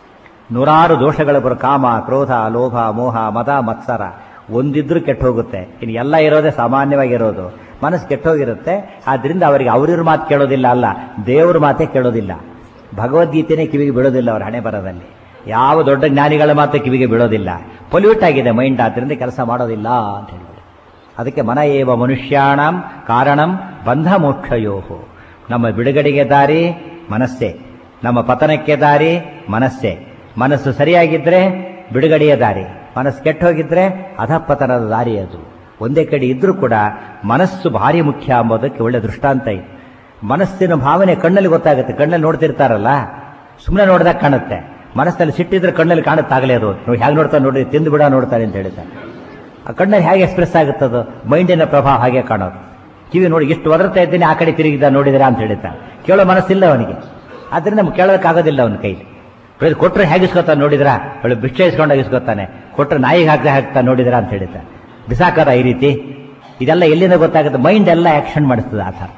ನೂರಾರು ದೋಷಗಳು ಬರೋ, ಕಾಮ, ಕ್ರೋಧ, ಲೋಭ, ಮೋಹ, ಮದ, ಮತ್ಸರ ಒಂದಿದ್ರೂ ಕೆಟ್ಟು ಹೋಗುತ್ತೆ. ಇನ್ನು ಎಲ್ಲ ಇರೋದೇ ಸಾಮಾನ್ಯವಾಗಿರೋದು. ಮನಸ್ಸು ಕೆಟ್ಟೋಗಿರುತ್ತೆ. ಆದ್ರಿಂದ ಅವರಿಗೆ ಅವ್ರಿವ್ರ ಮಾತು ಕೇಳೋದಿಲ್ಲ, ಅಲ್ಲ ದೇವ್ರ ಮಾತೇ ಕೇಳೋದಿಲ್ಲ. ಭಗವದ್ಗೀತೆನೇ ಕಿವಿಗೆ ಬೀಳೋದಿಲ್ಲ ಅವರ ಹಣೆ ಬರದಲ್ಲಿ. ಯಾವ ದೊಡ್ಡ ಜ್ಞಾನಿಗಳ ಮಾತು ಕಿವಿಗೆ ಬೀಳೋದಿಲ್ಲ. ಪೊಲ್ಯೂಟ್ ಆಗಿದೆ ಮೈಂಡ್, ಆದ್ರಿಂದ ಕೆಲಸ ಮಾಡೋದಿಲ್ಲ ಅಂತ ಹೇಳಿದ್ರು. ಅದಕ್ಕೆ ಮನ ಏವ ಮನುಷ್ಯಾಣಂ ಕಾರಣಂ ಬಂಧ ಮೋಕ್ಷಯೋಹೋ. ನಮ್ಮ ಬಿಡುಗಡೆಗೆ ದಾರಿ ಮನಸ್ಸೇ, ನಮ್ಮ ಪತನಕ್ಕೆ ದಾರಿ ಮನಸ್ಸೇ. ಮನಸ್ಸು ಸರಿಯಾಗಿದ್ರೆ ಬಿಡುಗಡೆಯ ದಾರಿ, ಮನಸ್ಸು ಕೆಟ್ಟು ಹೋಗಿದ್ರೆ ಅಧಪತನದ ದಾರಿ. ಅದು ಒಂದೇ ಕಡೆ ಇದ್ರೂ ಕೂಡ ಮನಸ್ಸು ಭಾರಿ ಮುಖ್ಯ ಎಂಬುದಕ್ಕೆ ಒಳ್ಳೆ ದೃಷ್ಟಾಂತ ಇದೆ. ಮನಸ್ಸಿನ ಭಾವನೆ ಕಣ್ಣಲ್ಲಿ ಗೊತ್ತಾಗುತ್ತೆ. ಕಣ್ಣಲ್ಲಿ ನೋಡ್ತಿರ್ತಾರಲ್ಲ, ಸುಮ್ಮನೆ ನೋಡಿದಾಗ ಕಾಣುತ್ತೆ. ಮನಸ್ಸಲ್ಲಿ ಸಿಟ್ಟಿದ್ರೆ ಕಣ್ಣಲ್ಲಿ ಕಾಣುತ್ತಾಗಲೇ ಅದು. ನೀವು ಹೇಗೆ ನೋಡ್ತಾರೆ ನೋಡಿ, ತಿಂದು ಬಿಡ ನೋಡ್ತಾರೆ ಅಂತ ಹೇಳ್ತಾರೆ. ಆ ಕಣ್ಣಲ್ಲಿ ಹೇಗೆ ಎಕ್ಸ್ಪ್ರೆಸ್ ಆಗುತ್ತದು? ಮೈಂಡಿನ ಪ್ರಭಾವ ಹಾಗೆ ಕಾಣೋದು. ಕಿವಿ ನೋಡಿ ಇಷ್ಟು ಒದರ್ತಾ ಇದ್ದೀನಿ, ಆ ಕಡೆ ತಿರುಗಿದ ನೋಡಿದಿರಾ ಅಂತ ಹೇಳ್ತಾನೆ. ಕೇಳೋ ಮನಸ್ಸಿಲ್ಲ ಅವನಿಗೆ, ಆದ್ರಿಂದ ನಮ್ಗೆ ಕೇಳೋಕ್ಕಾಗೋದಿಲ್ಲ ಅವನ ಕೈಲಿ. ಕೊಟ್ಟರೆ ಹೇಗೆ ಇಸ್ಕೊತಾನೆ ನೋಡಿದ್ರಾ? ಅವಳು ಭಿಕ್ಷೆ ಇಸ್ಕೊಂಡಾಗ ಇಸ್ಕೊತಾನೆ. ಕೊಟ್ಟರೆ ನಾಯಿಗೆ ಹಾಕ್ತಾ ನೋಡಿದ್ರಾ ಅಂತ ಹೇಳ್ತಾನೆ. ಬಿಸಾಕದ ಈ ರೀತಿ. ಇದೆಲ್ಲ ಎಲ್ಲಿಂದ ಗೊತ್ತಾಗುತ್ತೆ? ಮೈಂಡ್ ಎಲ್ಲ ಆಕ್ಷನ್ ಮಾಡಿಸ್ತದೆ. ಆ ಥರ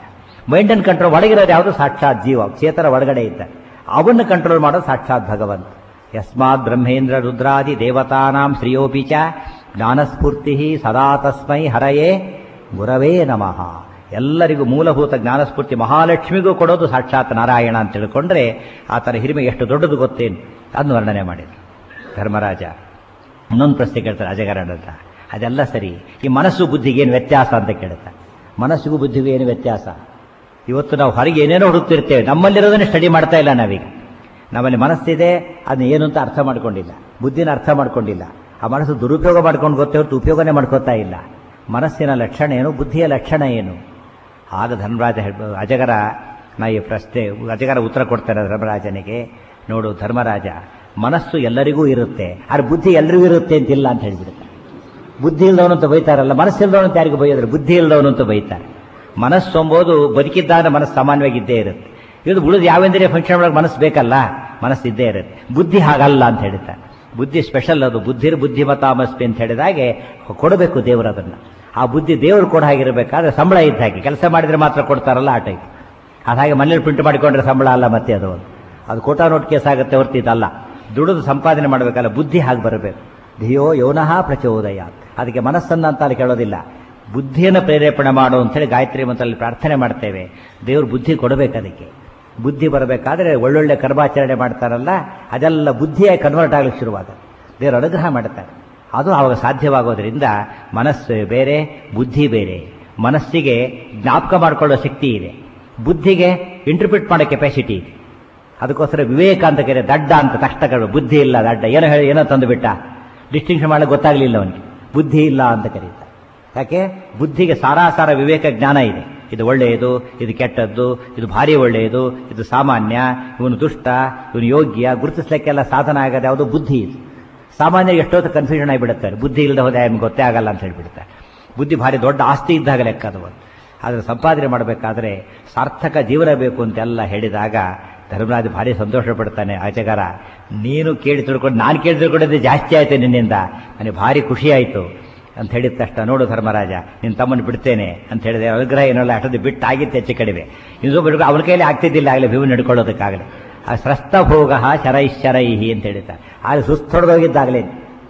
ಮೈಂಡನ್ನು ಕಂಟ್ರೋಲ್ ಒಳಗಿರೋದು ಯಾವುದು ಸಾಕ್ಷಾತ್ ಜೀವ, ಚೇತರ ಒಳಗಡೆ ಇದ್ದ ಅವನ್ನು ಕಂಟ್ರೋಲ್ ಮಾಡೋದು ಸಾಕ್ಷಾತ್ ಭಗವಂತ. ಯಸ್ಮಾತ್ ಬ್ರಹ್ಮೇಂದ್ರ ರುದ್ರಾದಿ ದೇವತಾನಾಂ ಶ್ರೇಯೋಪಿ ಚ ಜ್ಞಾನಸ್ಫೂರ್ತಿ ಸದಾ ತಸ್ಮೈ ಹರಯೇ ಗುರವೇ ನಮಃ. ಎಲ್ಲರಿಗೂ ಮೂಲಭೂತ ಜ್ಞಾನಸ್ಫೂರ್ತಿ ಮಹಾಲಕ್ಷ್ಮಿಗೂ ಕೊಡೋದು ಸಾಕ್ಷಾತ್ ನಾರಾಯಣ ಅಂತ ತಿಳ್ಕೊಂಡ್ರೆ ಆತನ ಹಿರಿಮೆ ಎಷ್ಟು ದೊಡ್ಡದು ಗೊತ್ತೇನು ಅದನ್ನು ವರ್ಣನೆ ಮಾಡಿದ್ರು ಧರ್ಮರಾಜ. ಇನ್ನೊಂದು ಪ್ರಶ್ನೆ ಕೇಳ್ತಾರೆ ಅಜಗರನಂತ, ಅದೆಲ್ಲ ಸರಿ, ಈ ಮನಸ್ಸು ಬುದ್ಧಿಗೆ ಏನು ವ್ಯತ್ಯಾಸ ಅಂತ ಕೇಳ್ತಾರೆ. ಮನಸ್ಸಿಗೂ ಬುದ್ಧಿಗೂ ಏನು ವ್ಯತ್ಯಾಸ? ಇವತ್ತು ನಾವು ಹೊರಗೆ ಏನೇನೋ ಹುಡುಕ್ತಿರ್ತೇವೆ, ನಮ್ಮಲ್ಲಿರೋದನ್ನೇ ಸ್ಟಡಿ ಮಾಡ್ತಾ ಇಲ್ಲ ನಾವೀಗ. ನಮ್ಮಲ್ಲಿ ಮನಸ್ಸಿದೆ, ಅದನ್ನ ಏನು ಅಂತ ಅರ್ಥ ಮಾಡ್ಕೊಂಡಿಲ್ಲ, ಬುದ್ಧಿನ ಅರ್ಥ ಮಾಡ್ಕೊಂಡಿಲ್ಲ. ಆ ಮನಸ್ಸು ದುರುಪಯೋಗ ಮಾಡ್ಕೊಂಡು ಗೊತ್ತೇ ಹೊರತು ಉಪಯೋಗನೇ ಮಾಡ್ಕೋತಾ ಇಲ್ಲ. ಮನಸ್ಸಿನ ಲಕ್ಷಣ ಏನು, ಬುದ್ಧಿಯ ಲಕ್ಷಣ ಏನು? ಆಗ ಧರ್ಮರಾಜ ಅಜಗರ, ನಾ ಈ ಪ್ರಶ್ನೆ ಅಜಗರ ಉತ್ತರ ಕೊಡ್ತಾರೆ ಧರ್ಮರಾಜನಿಗೆ. ನೋಡು ಧರ್ಮರಾಜ, ಮನಸ್ಸು ಎಲ್ಲರಿಗೂ ಇರುತ್ತೆ, ಆದ್ರೆ ಬುದ್ಧಿ ಎಲ್ಲರಿಗೂ ಇರುತ್ತೆ ಅಂತಿಲ್ಲ ಅಂತ ಹೇಳಿಬಿಡುತ್ತೆ. ಬುದ್ಧಿ ಇಲ್ದವನು ಅಂತ ಬೈತಾರಲ್ಲ, ಮನಸ್ಸಿಲ್ದವನು ಅಂತ ಯಾರಿಗೂ ಬೈಯೋದ್ರೆ ಬುದ್ಧಿ ಇಲ್ದವನು ಅಂತ ಬೈತಾರೆ. ಮನಸ್ಸು ಎಂಬುದು ಬದುಕಿದ್ದಾಗ ಮನಸ್ಸು ಸಾಮಾನ್ಯವಾಗಿ ಇದ್ದೇ ಇರುತ್ತೆ. ಇದು ಉಳಿದು ಯಾವೆಂದರೆ ಫಂಕ್ಷನ್ ಒಳಗೆ ಮನಸ್ಸು ಬೇಕಲ್ಲ, ಮನಸ್ಸು ಇದ್ದೇ ಇರುತ್ತೆ. ಬುದ್ಧಿ ಹಾಗಲ್ಲ ಅಂತ ಹೇಳ್ತಾರೆ. ಬುದ್ಧಿ ಸ್ಪೆಷಲ್, ಅದು ಬುದ್ಧಿರ್ ಬುದ್ಧಿಮತಾಮಸ್ತಿ ಅಂತ ಹೇಳಿದಾಗೆ ಕೊಡಬೇಕು ದೇವರು ಅದನ್ನು. ಆ ಬುದ್ಧಿ ದೇವರು ಕೊಡ ಹಾಗಿರಬೇಕಾದ್ರೆ ಸಂಬಳ ಇದ್ದ ಹಾಗೆ, ಕೆಲಸ ಮಾಡಿದ್ರೆ ಮಾತ್ರ ಕೊಡ್ತಾರಲ್ಲ ಆ ಟೈಪ್. ಅದು ಹಾಗೆ ಮನೇಲಿ ಪ್ರಿಂಟ್ ಮಾಡಿಕೊಂಡ್ರೆ ಸಂಬಳ ಅಲ್ಲ, ಮತ್ತೆ ಅದು ಕೋಟಾ ನೋಟ್ ಕೇಸ್ ಆಗುತ್ತೆ ಹೊರ್ತಿದ್ದಲ್ಲ. ದುಡಿದು ಸಂಪಾದನೆ ಮಾಡಬೇಕಲ್ಲ, ಬುದ್ಧಿ ಹಾಗೆ ಬರಬೇಕು. ಧಿಯೋ ಯೋನಃ ಪ್ರಚೋದಯ. ಅದಕ್ಕೆ ಮನಸ್ಸನ್ನ ಅಂತ ಅಲ್ಲಿ ಕೇಳೋದಿಲ್ಲ, ಬುದ್ಧಿಯನ್ನು ಪ್ರೇರೇಪಣೆ ಮಾಡು ಅಂತೇಳಿ ಗಾಯತ್ರಿ ಮಂತ್ರದಲ್ಲಿ ಪ್ರಾರ್ಥನೆ ಮಾಡ್ತೇವೆ. ದೇವರು ಬುದ್ಧಿ ಕೊಡಬೇಕು. ಅದಕ್ಕೆ ಬುದ್ಧಿ ಬರಬೇಕಾದ್ರೆ ಒಳ್ಳೊಳ್ಳೆ ಕರ್ಮಾಚರಣೆ ಮಾಡ್ತಾರಲ್ಲ, ಅದೆಲ್ಲ ಬುದ್ಧಿಯಾಗಿ ಕನ್ವರ್ಟ್ ಆಗಲಿಕ್ಕೆ ಶುರುವಾದ ದೇವರು ಅನುಗ್ರಹ ಮಾಡ್ತಾರೆ. ಅದು ಆವಾಗ ಸಾಧ್ಯವಾಗೋದ್ರಿಂದ ಮನಸ್ಸು ಬೇರೆ, ಬುದ್ಧಿ ಬೇರೆ. ಮನಸ್ಸಿಗೆ ಜ್ಞಾಪಕ ಮಾಡಿಕೊಳ್ಳೋ ಶಕ್ತಿ ಇದೆ, ಬುದ್ಧಿಗೆ ಇಂಟರ್ಪ್ರಿಟ್ ಮಾಡೋ ಕೆಪಾಸಿಟಿ ಇದೆ. ಅದಕ್ಕೋಸ್ಕರ ವಿವೇಕ ಅಂತ ಕರೆ, ದಡ್ಡ ಅಂತ ತಕ್ಷಣ ಬುದ್ಧಿ ಇಲ್ಲ ದಡ್ಡ ಏನೋ ಹೇಳಿ ಏನೋ ತಂದು ಬಿಟ್ಟ, ಡಿಸ್ಟಿಂಕ್ಷನ್ ಮಾಡಲಿಕ್ಕೆ ಗೊತ್ತಾಗಲಿಲ್ಲ ಅವನಿಗೆ, ಬುದ್ಧಿ ಇಲ್ಲ ಅಂತ ಕರೀತಾರೆ. ಯಾಕೆ? ಬುದ್ಧಿಗೆ ಸಾರಾಸಾರ ವಿವೇಕ ಜ್ಞಾನ ಇದೆ. ಇದು ಒಳ್ಳೆಯದು, ಇದು ಕೆಟ್ಟದ್ದು, ಇದು ಭಾರಿ ಒಳ್ಳೆಯದು, ಇದು ಸಾಮಾನ್ಯ, ಇವನು ದುಷ್ಟ, ಇವನು ಯೋಗ್ಯ ಗುರುತಿಸ್ಲಿಕ್ಕೆಲ್ಲ ಸಾಧನ ಆಗೋದು ಯಾವುದು? ಬುದ್ಧಿ ಇದು. ಸಾಮಾನ್ಯ ಎಷ್ಟೊತ್ತು ಕನ್ಫ್ಯೂಷನ್ ಆಗಿಬಿಡುತ್ತಾರೆ, ಬುದ್ಧಿ ಇಲ್ಲದೆ ಹೋದ ನಿಮ್ಗೆ ಗೊತ್ತೇ ಆಗಲ್ಲ ಅಂತ ಹೇಳ್ಬಿಡ್ತಾರೆ. ಬುದ್ಧಿ ಭಾರಿ ದೊಡ್ಡ ಆಸ್ತಿ ಇದ್ದಾಗ ಲೆಕ್ಕ ಅದು. ಆದರೆ ಸಂಪಾದನೆ ಮಾಡಬೇಕಾದ್ರೆ ಸಾರ್ಥಕ ಜೀವನ ಬೇಕು ಅಂತೆಲ್ಲ ಹೇಳಿದಾಗ ಧರ್ಮರಾಜ ಭಾರಿ ಸಂತೋಷ ಪಡ್ತಾನೆ. ಅಜಗರ, ನೀನು ಕೇಳಿ ತಿಳ್ಕೊಂಡು ನಾನು ಕೇಳಿ ತಿಳ್ಕೊಂಡಿದ್ದೆ ಜಾಸ್ತಿ ಆಯ್ತು ನಿನ್ನಿಂದ, ನನಗೆ ಭಾರಿ ಖುಷಿ ಆಯಿತು ಅಂತ ಹೇಳಿದ ತಕ್ಷಣ, ನೋಡು ಧರ್ಮರಾಜ, ನಿನ್ನ ತಮ್ಮನ್ನು ಬಿಡ್ತೇನೆ ಅಂತ ಹೇಳಿದೆ. ಅನುಗ್ರಹ ಏನಲ್ಲ ಅಷ್ಟೊಂದು ಬಿಟ್ಟಾಗಿತ್ತು ಹೆಚ್ಚು ಕಡಿಮೆ. ಇನ್ನೊಬ್ಬ ಅವನ ಕೈಯಲ್ಲಿ ಆಗ್ತಿದ್ದಿಲ್ಲ ಆಗಲೇ ಭೀಮನ್ ಹಿಡ್ಕೊಳ್ಳೋದಕ್ಕಾಗಲೇ. ಆ ಸ್ರಸ್ತ ಭೋಗ ಶರೈಶ್ಚರೈಹಿ ಅಂತ ಹೇಳಿದ್ದಾರೆ. ಆದರೆ ಸುಸ್ತೊಡೆದೋಗಿದ್ದಾಗಲೇನೆ,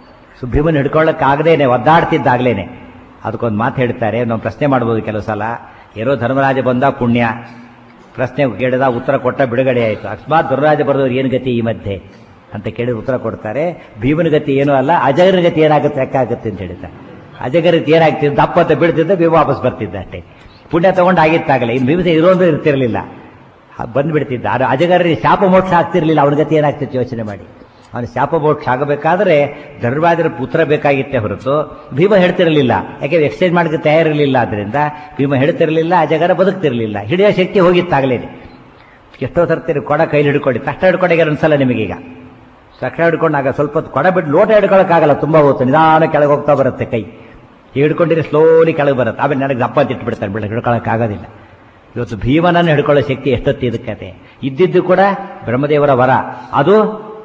ಭೀಮನ್ ಹಿಡ್ಕೊಳ್ಳೋಕ್ಕಾಗದೇನೆ ಒದ್ದಾಡ್ತಿದ್ದಾಗಲೇನೆ. ಅದಕ್ಕೊಂದು ಮಾತು ಹೇಳ್ತಾರೆ, ನಾವು ಪ್ರಶ್ನೆ ಮಾಡ್ಬೋದು ಕೆಲವು ಸಲ. ಏನೋ ಧರ್ಮರಾಜ ಬಂದ ಪುಣ್ಯ, ಪ್ರಶ್ನೆ ಕೇಳಿದ ಉತ್ತರ ಕೊಟ್ಟ, ಬಿಡುಗಡೆ ಆಯಿತು. ಅಕಸ್ಮಾತ್ ಧರ್ಮರಾಜ ಬರೆದವ್ರು ಏನು ಗತಿ ಈ ಮಧ್ಯೆ ಅಂತ ಕೇಳಿದ ಉತ್ತರ ಕೊಡ್ತಾರೆ, ಭೀಮನ ಗತಿ ಏನೂ ಅಲ್ಲ, ಅಜಗರ ಗತಿ ಏನಾಗುತ್ತೆ ಲೆಕ್ಕಾಗುತ್ತೆ ಅಂತ ಹೇಳ್ತಾರೆ. ಅಜಗರ ಗತಿ ಏನಾಗ್ತಿದ್ದು, ದಪ್ಪ ಅಂತ ಬೀಳ್ತಿದ್ದ, ಭೀಮ ವಾಪಸ್ ಬರ್ತಿದ್ದ ಅಷ್ಟೇ. ಪುಣ್ಯ ತಗೊಂಡು ಆಗಿತ್ತಾಗಲೇ, ಇನ್ನು ಭೀಮಸ ಇರೋದು ಇರ್ತಿರಲಿಲ್ಲ, ಬಂದ್ಬಿಡ್ತಿದ್ದ. ಅದು ಅಜಗರಿಗೆ ಶಾಪ ಮೋಕ್ಷ ಆಗ್ತಿರ್ಲಿಲ್ಲ, ಅವನ ಗತಿ ಏನಾಗ್ತಿತ್ತು ಯೋಚನೆ ಮಾಡಿ. ಅವನು ಶಾಪ ಮೋಕ್ಷ ಆಗಬೇಕಾದ್ರೆ ಧರ್ಮರಾಜರ ಪುತ್ರ ಬೇಕಾಗಿತ್ತೇ ಹೊರತು ಭೀಮ ಹೇಳ್ತಿರಲಿಲ್ಲ. ಯಾಕೆ ಎಕ್ಸ್ಚೇಂಜ್ ಮಾಡೋಕ್ಕೆ ತಯಾರಿರಲಿಲ್ಲ. ಆದ್ದರಿಂದ ಭೀಮ ಹೇಳ್ತಿರಲಿಲ್ಲ, ಅಜಗರ ಬದುಕ್ತಿರಲಿಲ್ಲ. ಹಿಡಿಯೋ ಶಕ್ತಿ ಹೋಗಿತ್ತಾಗಲೇನೆ. ಎಷ್ಟೋ ತರ್ತೀರಿ ಕೊಡ ಕೈಲಿ ಹಿಡ್ಕೊಳ್ಳಿ, ತಕ್ಷಣ ಹಿಡ್ಕೊಂಡಾಗ ಅನ್ಸಲ್ಲ ನಿಮಗೀಗ. ತಕ್ಷಣ ಹಿಡ್ಕೊಂಡಾಗ ಸ್ವಲ್ಪ ಹೊತ್ತು ಕೊಡ ಬಿಟ್ಟು ಲೋಟ ಹಿಡ್ಕೊಳ್ಳೋಕ್ಕಾಗಲ್ಲ, ತುಂಬ ಹೊತ್ತು ನಿಧಾನ ಕೆಳಗೆ ಹೋಗ್ತಾ ಬರುತ್ತೆ ಕೈ. ಹಿಡ್ಕೊಂಡಿರಿ ಸ್ಲೋಲಿ ಕೆಳಗೆ ಬರುತ್ತೆ, ಆಮೇಲೆ ನನಗೆ ದಪ್ಪ ಅಂತ ಇಟ್ಬಿಡ್ತಾರೆ, ಬಿಡ ಹಿಡ್ಕೊಳ್ಳೋಕ್ಕಾಗೋದಿಲ್ಲ. ಇವತ್ತು ಭೀಮನನ್ನು ಹಿಡ್ಕೊಳ್ಳೋ ಶಕ್ತಿ ಎಷ್ಟೊತ್ತು ಇದಕ್ಕೆ ಇದ್ದಿದ್ದು ಕೂಡ ಬ್ರಹ್ಮದೇವರ ವರ. ಅದು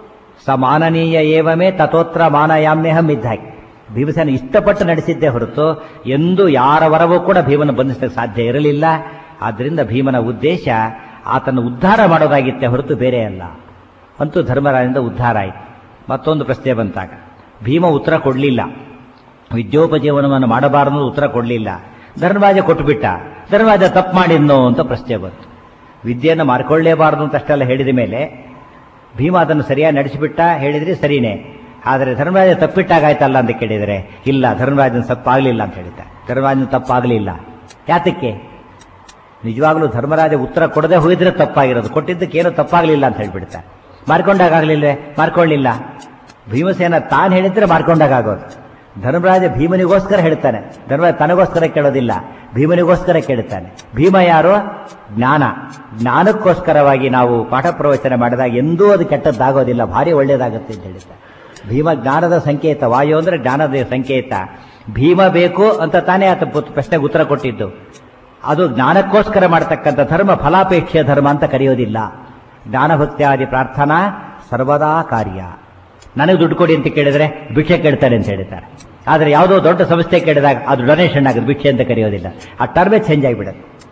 ಸಮಾನನೀಯ ಏವಮೇ ತಥೋತ್ರ ಮಾನಯಾಮ್ಯಹಂ ಇದ್ದಾಗಿ ಭೀಮಸೇನ ಇಷ್ಟಪಟ್ಟು ನಡೆಸಿದ್ದೇ ಹೊರತು ಎಂದು ಯಾರ ವರವೂ ಕೂಡ ಭೀಮನ ಬಂಧಿಸಲಿಕ್ಕೆ ಸಾಧ್ಯ ಇರಲಿಲ್ಲ. ಆದ್ದರಿಂದ ಭೀಮನ ಉದ್ದೇಶ ಆತನ ಉದ್ಧಾರ ಮಾಡೋದಾಗಿತ್ತೇ ಹೊರತು ಬೇರೆ ಅಲ್ಲ. ಅಂತೂ ಧರ್ಮರಾಜನಿಂದ ಉದ್ಧಾರ ಆಯಿತು. ಮತ್ತೊಂದು ಪ್ರಶ್ನೆ ಬಂತಾಗ ಭೀಮ ಉತ್ತರ ಕೊಡಲಿಲ್ಲ, ವಿದ್ಯೋಪಜೀವನವನ್ನು ಮಾಡಬಾರದು ಉತ್ತರ ಕೊಡಲಿಲ್ಲ. ಧರ್ಮರಾಜ ಕೊಟ್ಟುಬಿಟ್ಟ. ಧರ್ಮರಾಜ ತಪ್ಪು ಮಾಡಿದ್ನೋ ಅಂತ ಪ್ರಶ್ನೆ ಬಂತು. ವಿದ್ಯೆಯನ್ನು ಮಾರ್ಕೊಳ್ಳೇಬಾರದು ಅಂತ ಅಷ್ಟೆಲ್ಲ ಹೇಳಿದ ಮೇಲೆ ಭೀಮ ಅದನ್ನು ಸರಿಯಾಗಿ ನಡೆಸಿಬಿಟ್ಟ, ಹೇಳಿದ್ರಿ ಸರಿನೇ. ಆದರೆ ಧರ್ಮರಾಜ ತಪ್ಪಿಟ್ಟಾಗಾಯ್ತಲ್ಲ ಅಂತ ಕೇಳಿದರೆ, ಇಲ್ಲ ಧರ್ಮರಾಜನ ತಪ್ಪಾಗಲಿಲ್ಲ ಅಂತ ಹೇಳಿದ್ದ. ಧರ್ಮರಾಜನ ತಪ್ಪಾಗಲಿಲ್ಲ. ಯಾತಕ್ಕೆ? ನಿಜವಾಗ್ಲೂ ಧರ್ಮರಾಜ ಉತ್ತರ ಕೊಡದೆ ಹೋಗಿದ್ರೆ ತಪ್ಪಾಗಿರೋದು, ಕೊಟ್ಟಿದ್ದಕ್ಕೇನೋ ತಪ್ಪಾಗಲಿಲ್ಲ ಅಂತ ಹೇಳ್ಬಿಡ್ತಾರೆ. ಮಾರ್ಕೊಂಡಾಗಲಿಲ್ವೇ? ಮಾರ್ಕೊಳ್ಳಿಲ್ಲ. ಭೀಮಸೇನ ತಾನು ಹೇಳಿದ್ರೆ ಮಾರ್ಕೊಂಡಾಗೋದು. ಧರ್ಮರಾಜ ಭೀಮನಿಗೋಸ್ಕರ ಹೇಳ್ತಾನೆ, ಧರ್ಮರಾಜ ತನಗೋಸ್ಕರ ಕೇಳೋದಿಲ್ಲ, ಭೀಮನಿಗೋಸ್ಕರ ಕೇಳ್ತಾನೆ. ಭೀಮ ಯಾರು? ಜ್ಞಾನ. ಜ್ಞಾನಕ್ಕೋಸ್ಕರವಾಗಿ ನಾವು ಪಾಠ ಪ್ರವಚನ ಮಾಡಿದಾಗ ಎಂದೂ ಅದು ಕೆಟ್ಟದ್ದಾಗೋದಿಲ್ಲ, ಭಾರಿ ಒಳ್ಳೇದಾಗುತ್ತೆ ಅಂತ ಹೇಳ್ತಾರೆ. ಭೀಮ ಜ್ಞಾನದ ಸಂಕೇತ, ವಾಯು ಅಂದರೆ ಜ್ಞಾನದ ಸಂಕೇತ. ಭೀಮ ಬೇಕು ಅಂತ ತಾನೇ ಆತ ಪ್ರಶ್ನೆಗೆ ಉತ್ತರ ಕೊಟ್ಟಿದ್ದು. ಅದು ಜ್ಞಾನಕ್ಕೋಸ್ಕರ ಮಾಡತಕ್ಕಂಥ ಧರ್ಮ ಫಲಾಪೇಕ್ಷೆಯ ಧರ್ಮ ಅಂತ ಕರೆಯೋದಿಲ್ಲ. ಜ್ಞಾನಭಕ್ತಿಯಾದಿ ಪ್ರಾರ್ಥನಾ ಸರ್ವದಾ ಕಾರ್ಯ. ನನಗೆ ದುಡ್ಡು ಕೊಡಿ ಅಂತ ಕೇಳಿದ್ರೆ ಭಿಕ್ಷೆ ಕೇಳ್ತಾರೆ ಅಂತ ಹೇಳ್ತಾರೆ. ಆದರೆ ಯಾವುದೋ ದೊಡ್ಡ ಸಂಸ್ಥೆ ಕೇಳಿದಾಗ ಅದು ಡೊನೇಷನ್ ಆಗುತ್ತೆ, ಭಿಕ್ಷೆ ಅಂತ ಕರೆಯೋದಿಲ್ಲ. ಆ ಟರ್ಮೇ ಚೇಂಜ್ ಆಗಿಬಿಡುತ್ತೆ.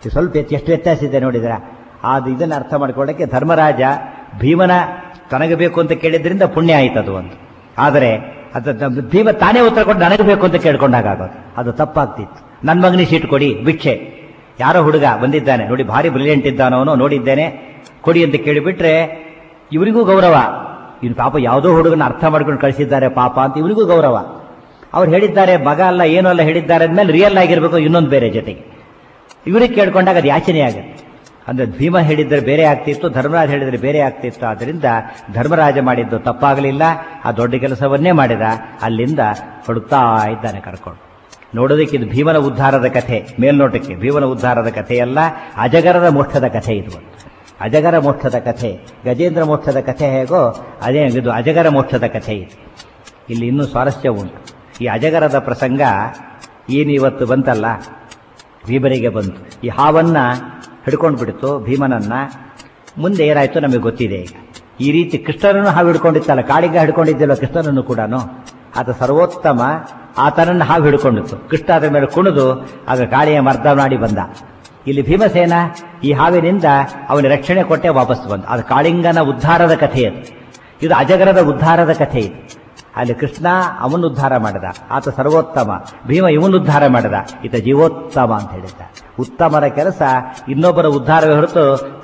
ಸ್ವಲ್ಪ ಎಷ್ಟು ವ್ಯತ್ಯಾಸ ಇದೆ ನೋಡಿದ್ರ. ಅದು ಇದನ್ನು ಅರ್ಥ ಮಾಡ್ಕೊಳ್ಳೋಕ್ಕೆ ಧರ್ಮರಾಜ ಭೀಮನ ತನಗೆ ಬೇಕು ಅಂತ ಕೇಳಿದ್ರಿಂದ ಪುಣ್ಯ ಆಯ್ತು ಅದು ಒಂದು. ಆದರೆ ಅದು ಭೀಮ ತಾನೇ ಉತ್ತರ ಕೊಟ್ಟು ನನಗೆ ಬೇಕು ಅಂತ ಕೇಳ್ಕೊಂಡಾಗೋದು ಅದು ತಪ್ಪಾಗ್ತಿತ್ತು. ನನ್ನ ಮಗನಿಗೆ ಸೀಟ್ ಕೊಡಿ ಭಿಕ್ಷೆ, ಯಾರೋ ಹುಡುಗ ಬಂದಿದ್ದಾನೆ ನೋಡಿ ಭಾರಿ ಬ್ರಿಲಿಯಂಟ್ ಇದ್ದಾನವನು ನೋಡಿದ್ದೇನೆ ಕೊಡಿ ಅಂತ ಕೇಳಿಬಿಟ್ರೆ ಇವರಿಗೂ ಗೌರವ. ಇನ್ನು ಪಾಪ ಯಾವುದೋ ಹುಡುಗನ ಅರ್ಥ ಮಾಡ್ಕೊಂಡು ಕಳಿಸಿದ್ದಾರೆ ಪಾಪ ಅಂತ ಇವರಿಗೂ ಗೌರವ. ಅವ್ರು ಹೇಳಿದ್ದಾರೆ ಮಗ ಅಲ್ಲ ಏನೂ ಅಲ್ಲ ಹೇಳಿದ್ದಾರೆ ಅಂದಮೇಲೆ ರಿಯಲ್ ಆಗಿರ್ಬೇಕು ಇನ್ನೊಂದು ಬೇರೆ ಜೊತೆಗೆ. ಇವರಿಗೆ ಕೇಳ್ಕೊಂಡಾಗ ಅದು ಯಾಚನೆ ಆಗುತ್ತೆ. ಅಂದ್ರೆ ಭೀಮ ಹೇಳಿದ್ರೆ ಬೇರೆ ಆಗ್ತಿತ್ತು, ಧರ್ಮರಾಜ ಹೇಳಿದ್ರೆ ಬೇರೆ ಆಗ್ತಿತ್ತು. ಆದ್ದರಿಂದ ಧರ್ಮರಾಜ ಮಾಡಿದ್ದು ತಪ್ಪಾಗಲಿಲ್ಲ, ಆ ದೊಡ್ಡ ಕೆಲಸವನ್ನೇ ಮಾಡಿದ. ಅಲ್ಲಿಂದ ಹುಡುಕ್ತಾ ಇದ್ದಾನೆ ಕರ್ಕೊಂಡು. ನೋಡೋದಕ್ಕೆ ಇದು ಭೀಮನ ಉದ್ಧಾರದ ಕಥೆ, ಮೇಲ್ನೋಟಕ್ಕೆ ಭೀಮನ ಉದ್ಧಾರದ ಕಥೆಯಲ್ಲ, ಅಜಗರದ ಮೋಕ್ಷದ ಕಥೆ ಇದು. ಅಜಗರ ಮೋಕ್ಷದ ಕಥೆ, ಗಜೇಂದ್ರ ಮೋಕ್ಷದ ಕಥೆ ಹೇಗೋ ಅದೇ ಇದು ಅಜಗರ ಮೋಕ್ಷದ ಕಥೆ ಇದು. ಇಲ್ಲಿ ಇನ್ನೂ ಸ್ವಾರಸ್ಯ ಉಂಟು. ಈ ಅಜಗರದ ಪ್ರಸಂಗ ಏನು ಇವತ್ತು ಬಂತಲ್ಲ, ಭೀಮನಿಗೆ ಬಂತು. ಈ ಹಾವನ್ನ ಹಿಡ್ಕೊಂಡು ಬಿಡ್ತು ಭೀಮನನ್ನ. ಮುಂದೆ ಏನಾಯ್ತು ನಮಗೆ ಗೊತ್ತಿದೆ. ಈಗ ಈ ರೀತಿ ಕೃಷ್ಣನನ್ನು ಹಾವು ಹಿಡ್ಕೊಂಡಿತ್ತಲ್ಲ, ಕಾಳಿಗ ಹಿಡ್ಕೊಂಡಿದ್ದಿಲ್ಲ ಕೃಷ್ಣನನ್ನು ಕೂಡ. ಆತ ಸರ್ವೋತ್ತಮ, ಆತನನ್ನು ಹಾವು ಹಿಡ್ಕೊಂಡಿತ್ತು. ಕೃಷ್ಣ ಅದರ ಮೇಲೆ ಕುಣಿದು ಆಗ ಕಾಳಿಯ ಮರ್ದ ಮಾಡಿ ಬಂದ. ಇಲ್ಲಿ ಭೀಮಸೇನ ಈ ಹಾವಿನಿಂದ ಅವನ ರಕ್ಷಣೆ ಕೊಟ್ಟೆ ವಾಪಸ್ ಬಂದ. ಅದು ಕಾಳಿಂಗನ ಉದ್ಧಾರದ ಕಥೆ ಅದು. ಇದು ಅಜಗರದ ಉದ್ಧಾರದ ಕಥೆ ಇದು. ಅಲ್ಲಿ ಕೃಷ್ಣ ಅವನು ಉದ್ಧಾರ ಮಾಡಿದ, ಆತ ಸರ್ವೋತ್ತಮ. ಭೀಮ ಇವನು ಉದ್ಧಾರ ಮಾಡಿದ, ಈತ ಜೀವೋತ್ತಮ ಅಂತ ಹೇಳಿದ್ದ. ಉತ್ತಮರ ಕೆಲಸ ಇನ್ನೊಬ್ಬರ ಉದ್ಧಾರವೇ ಹೊರತು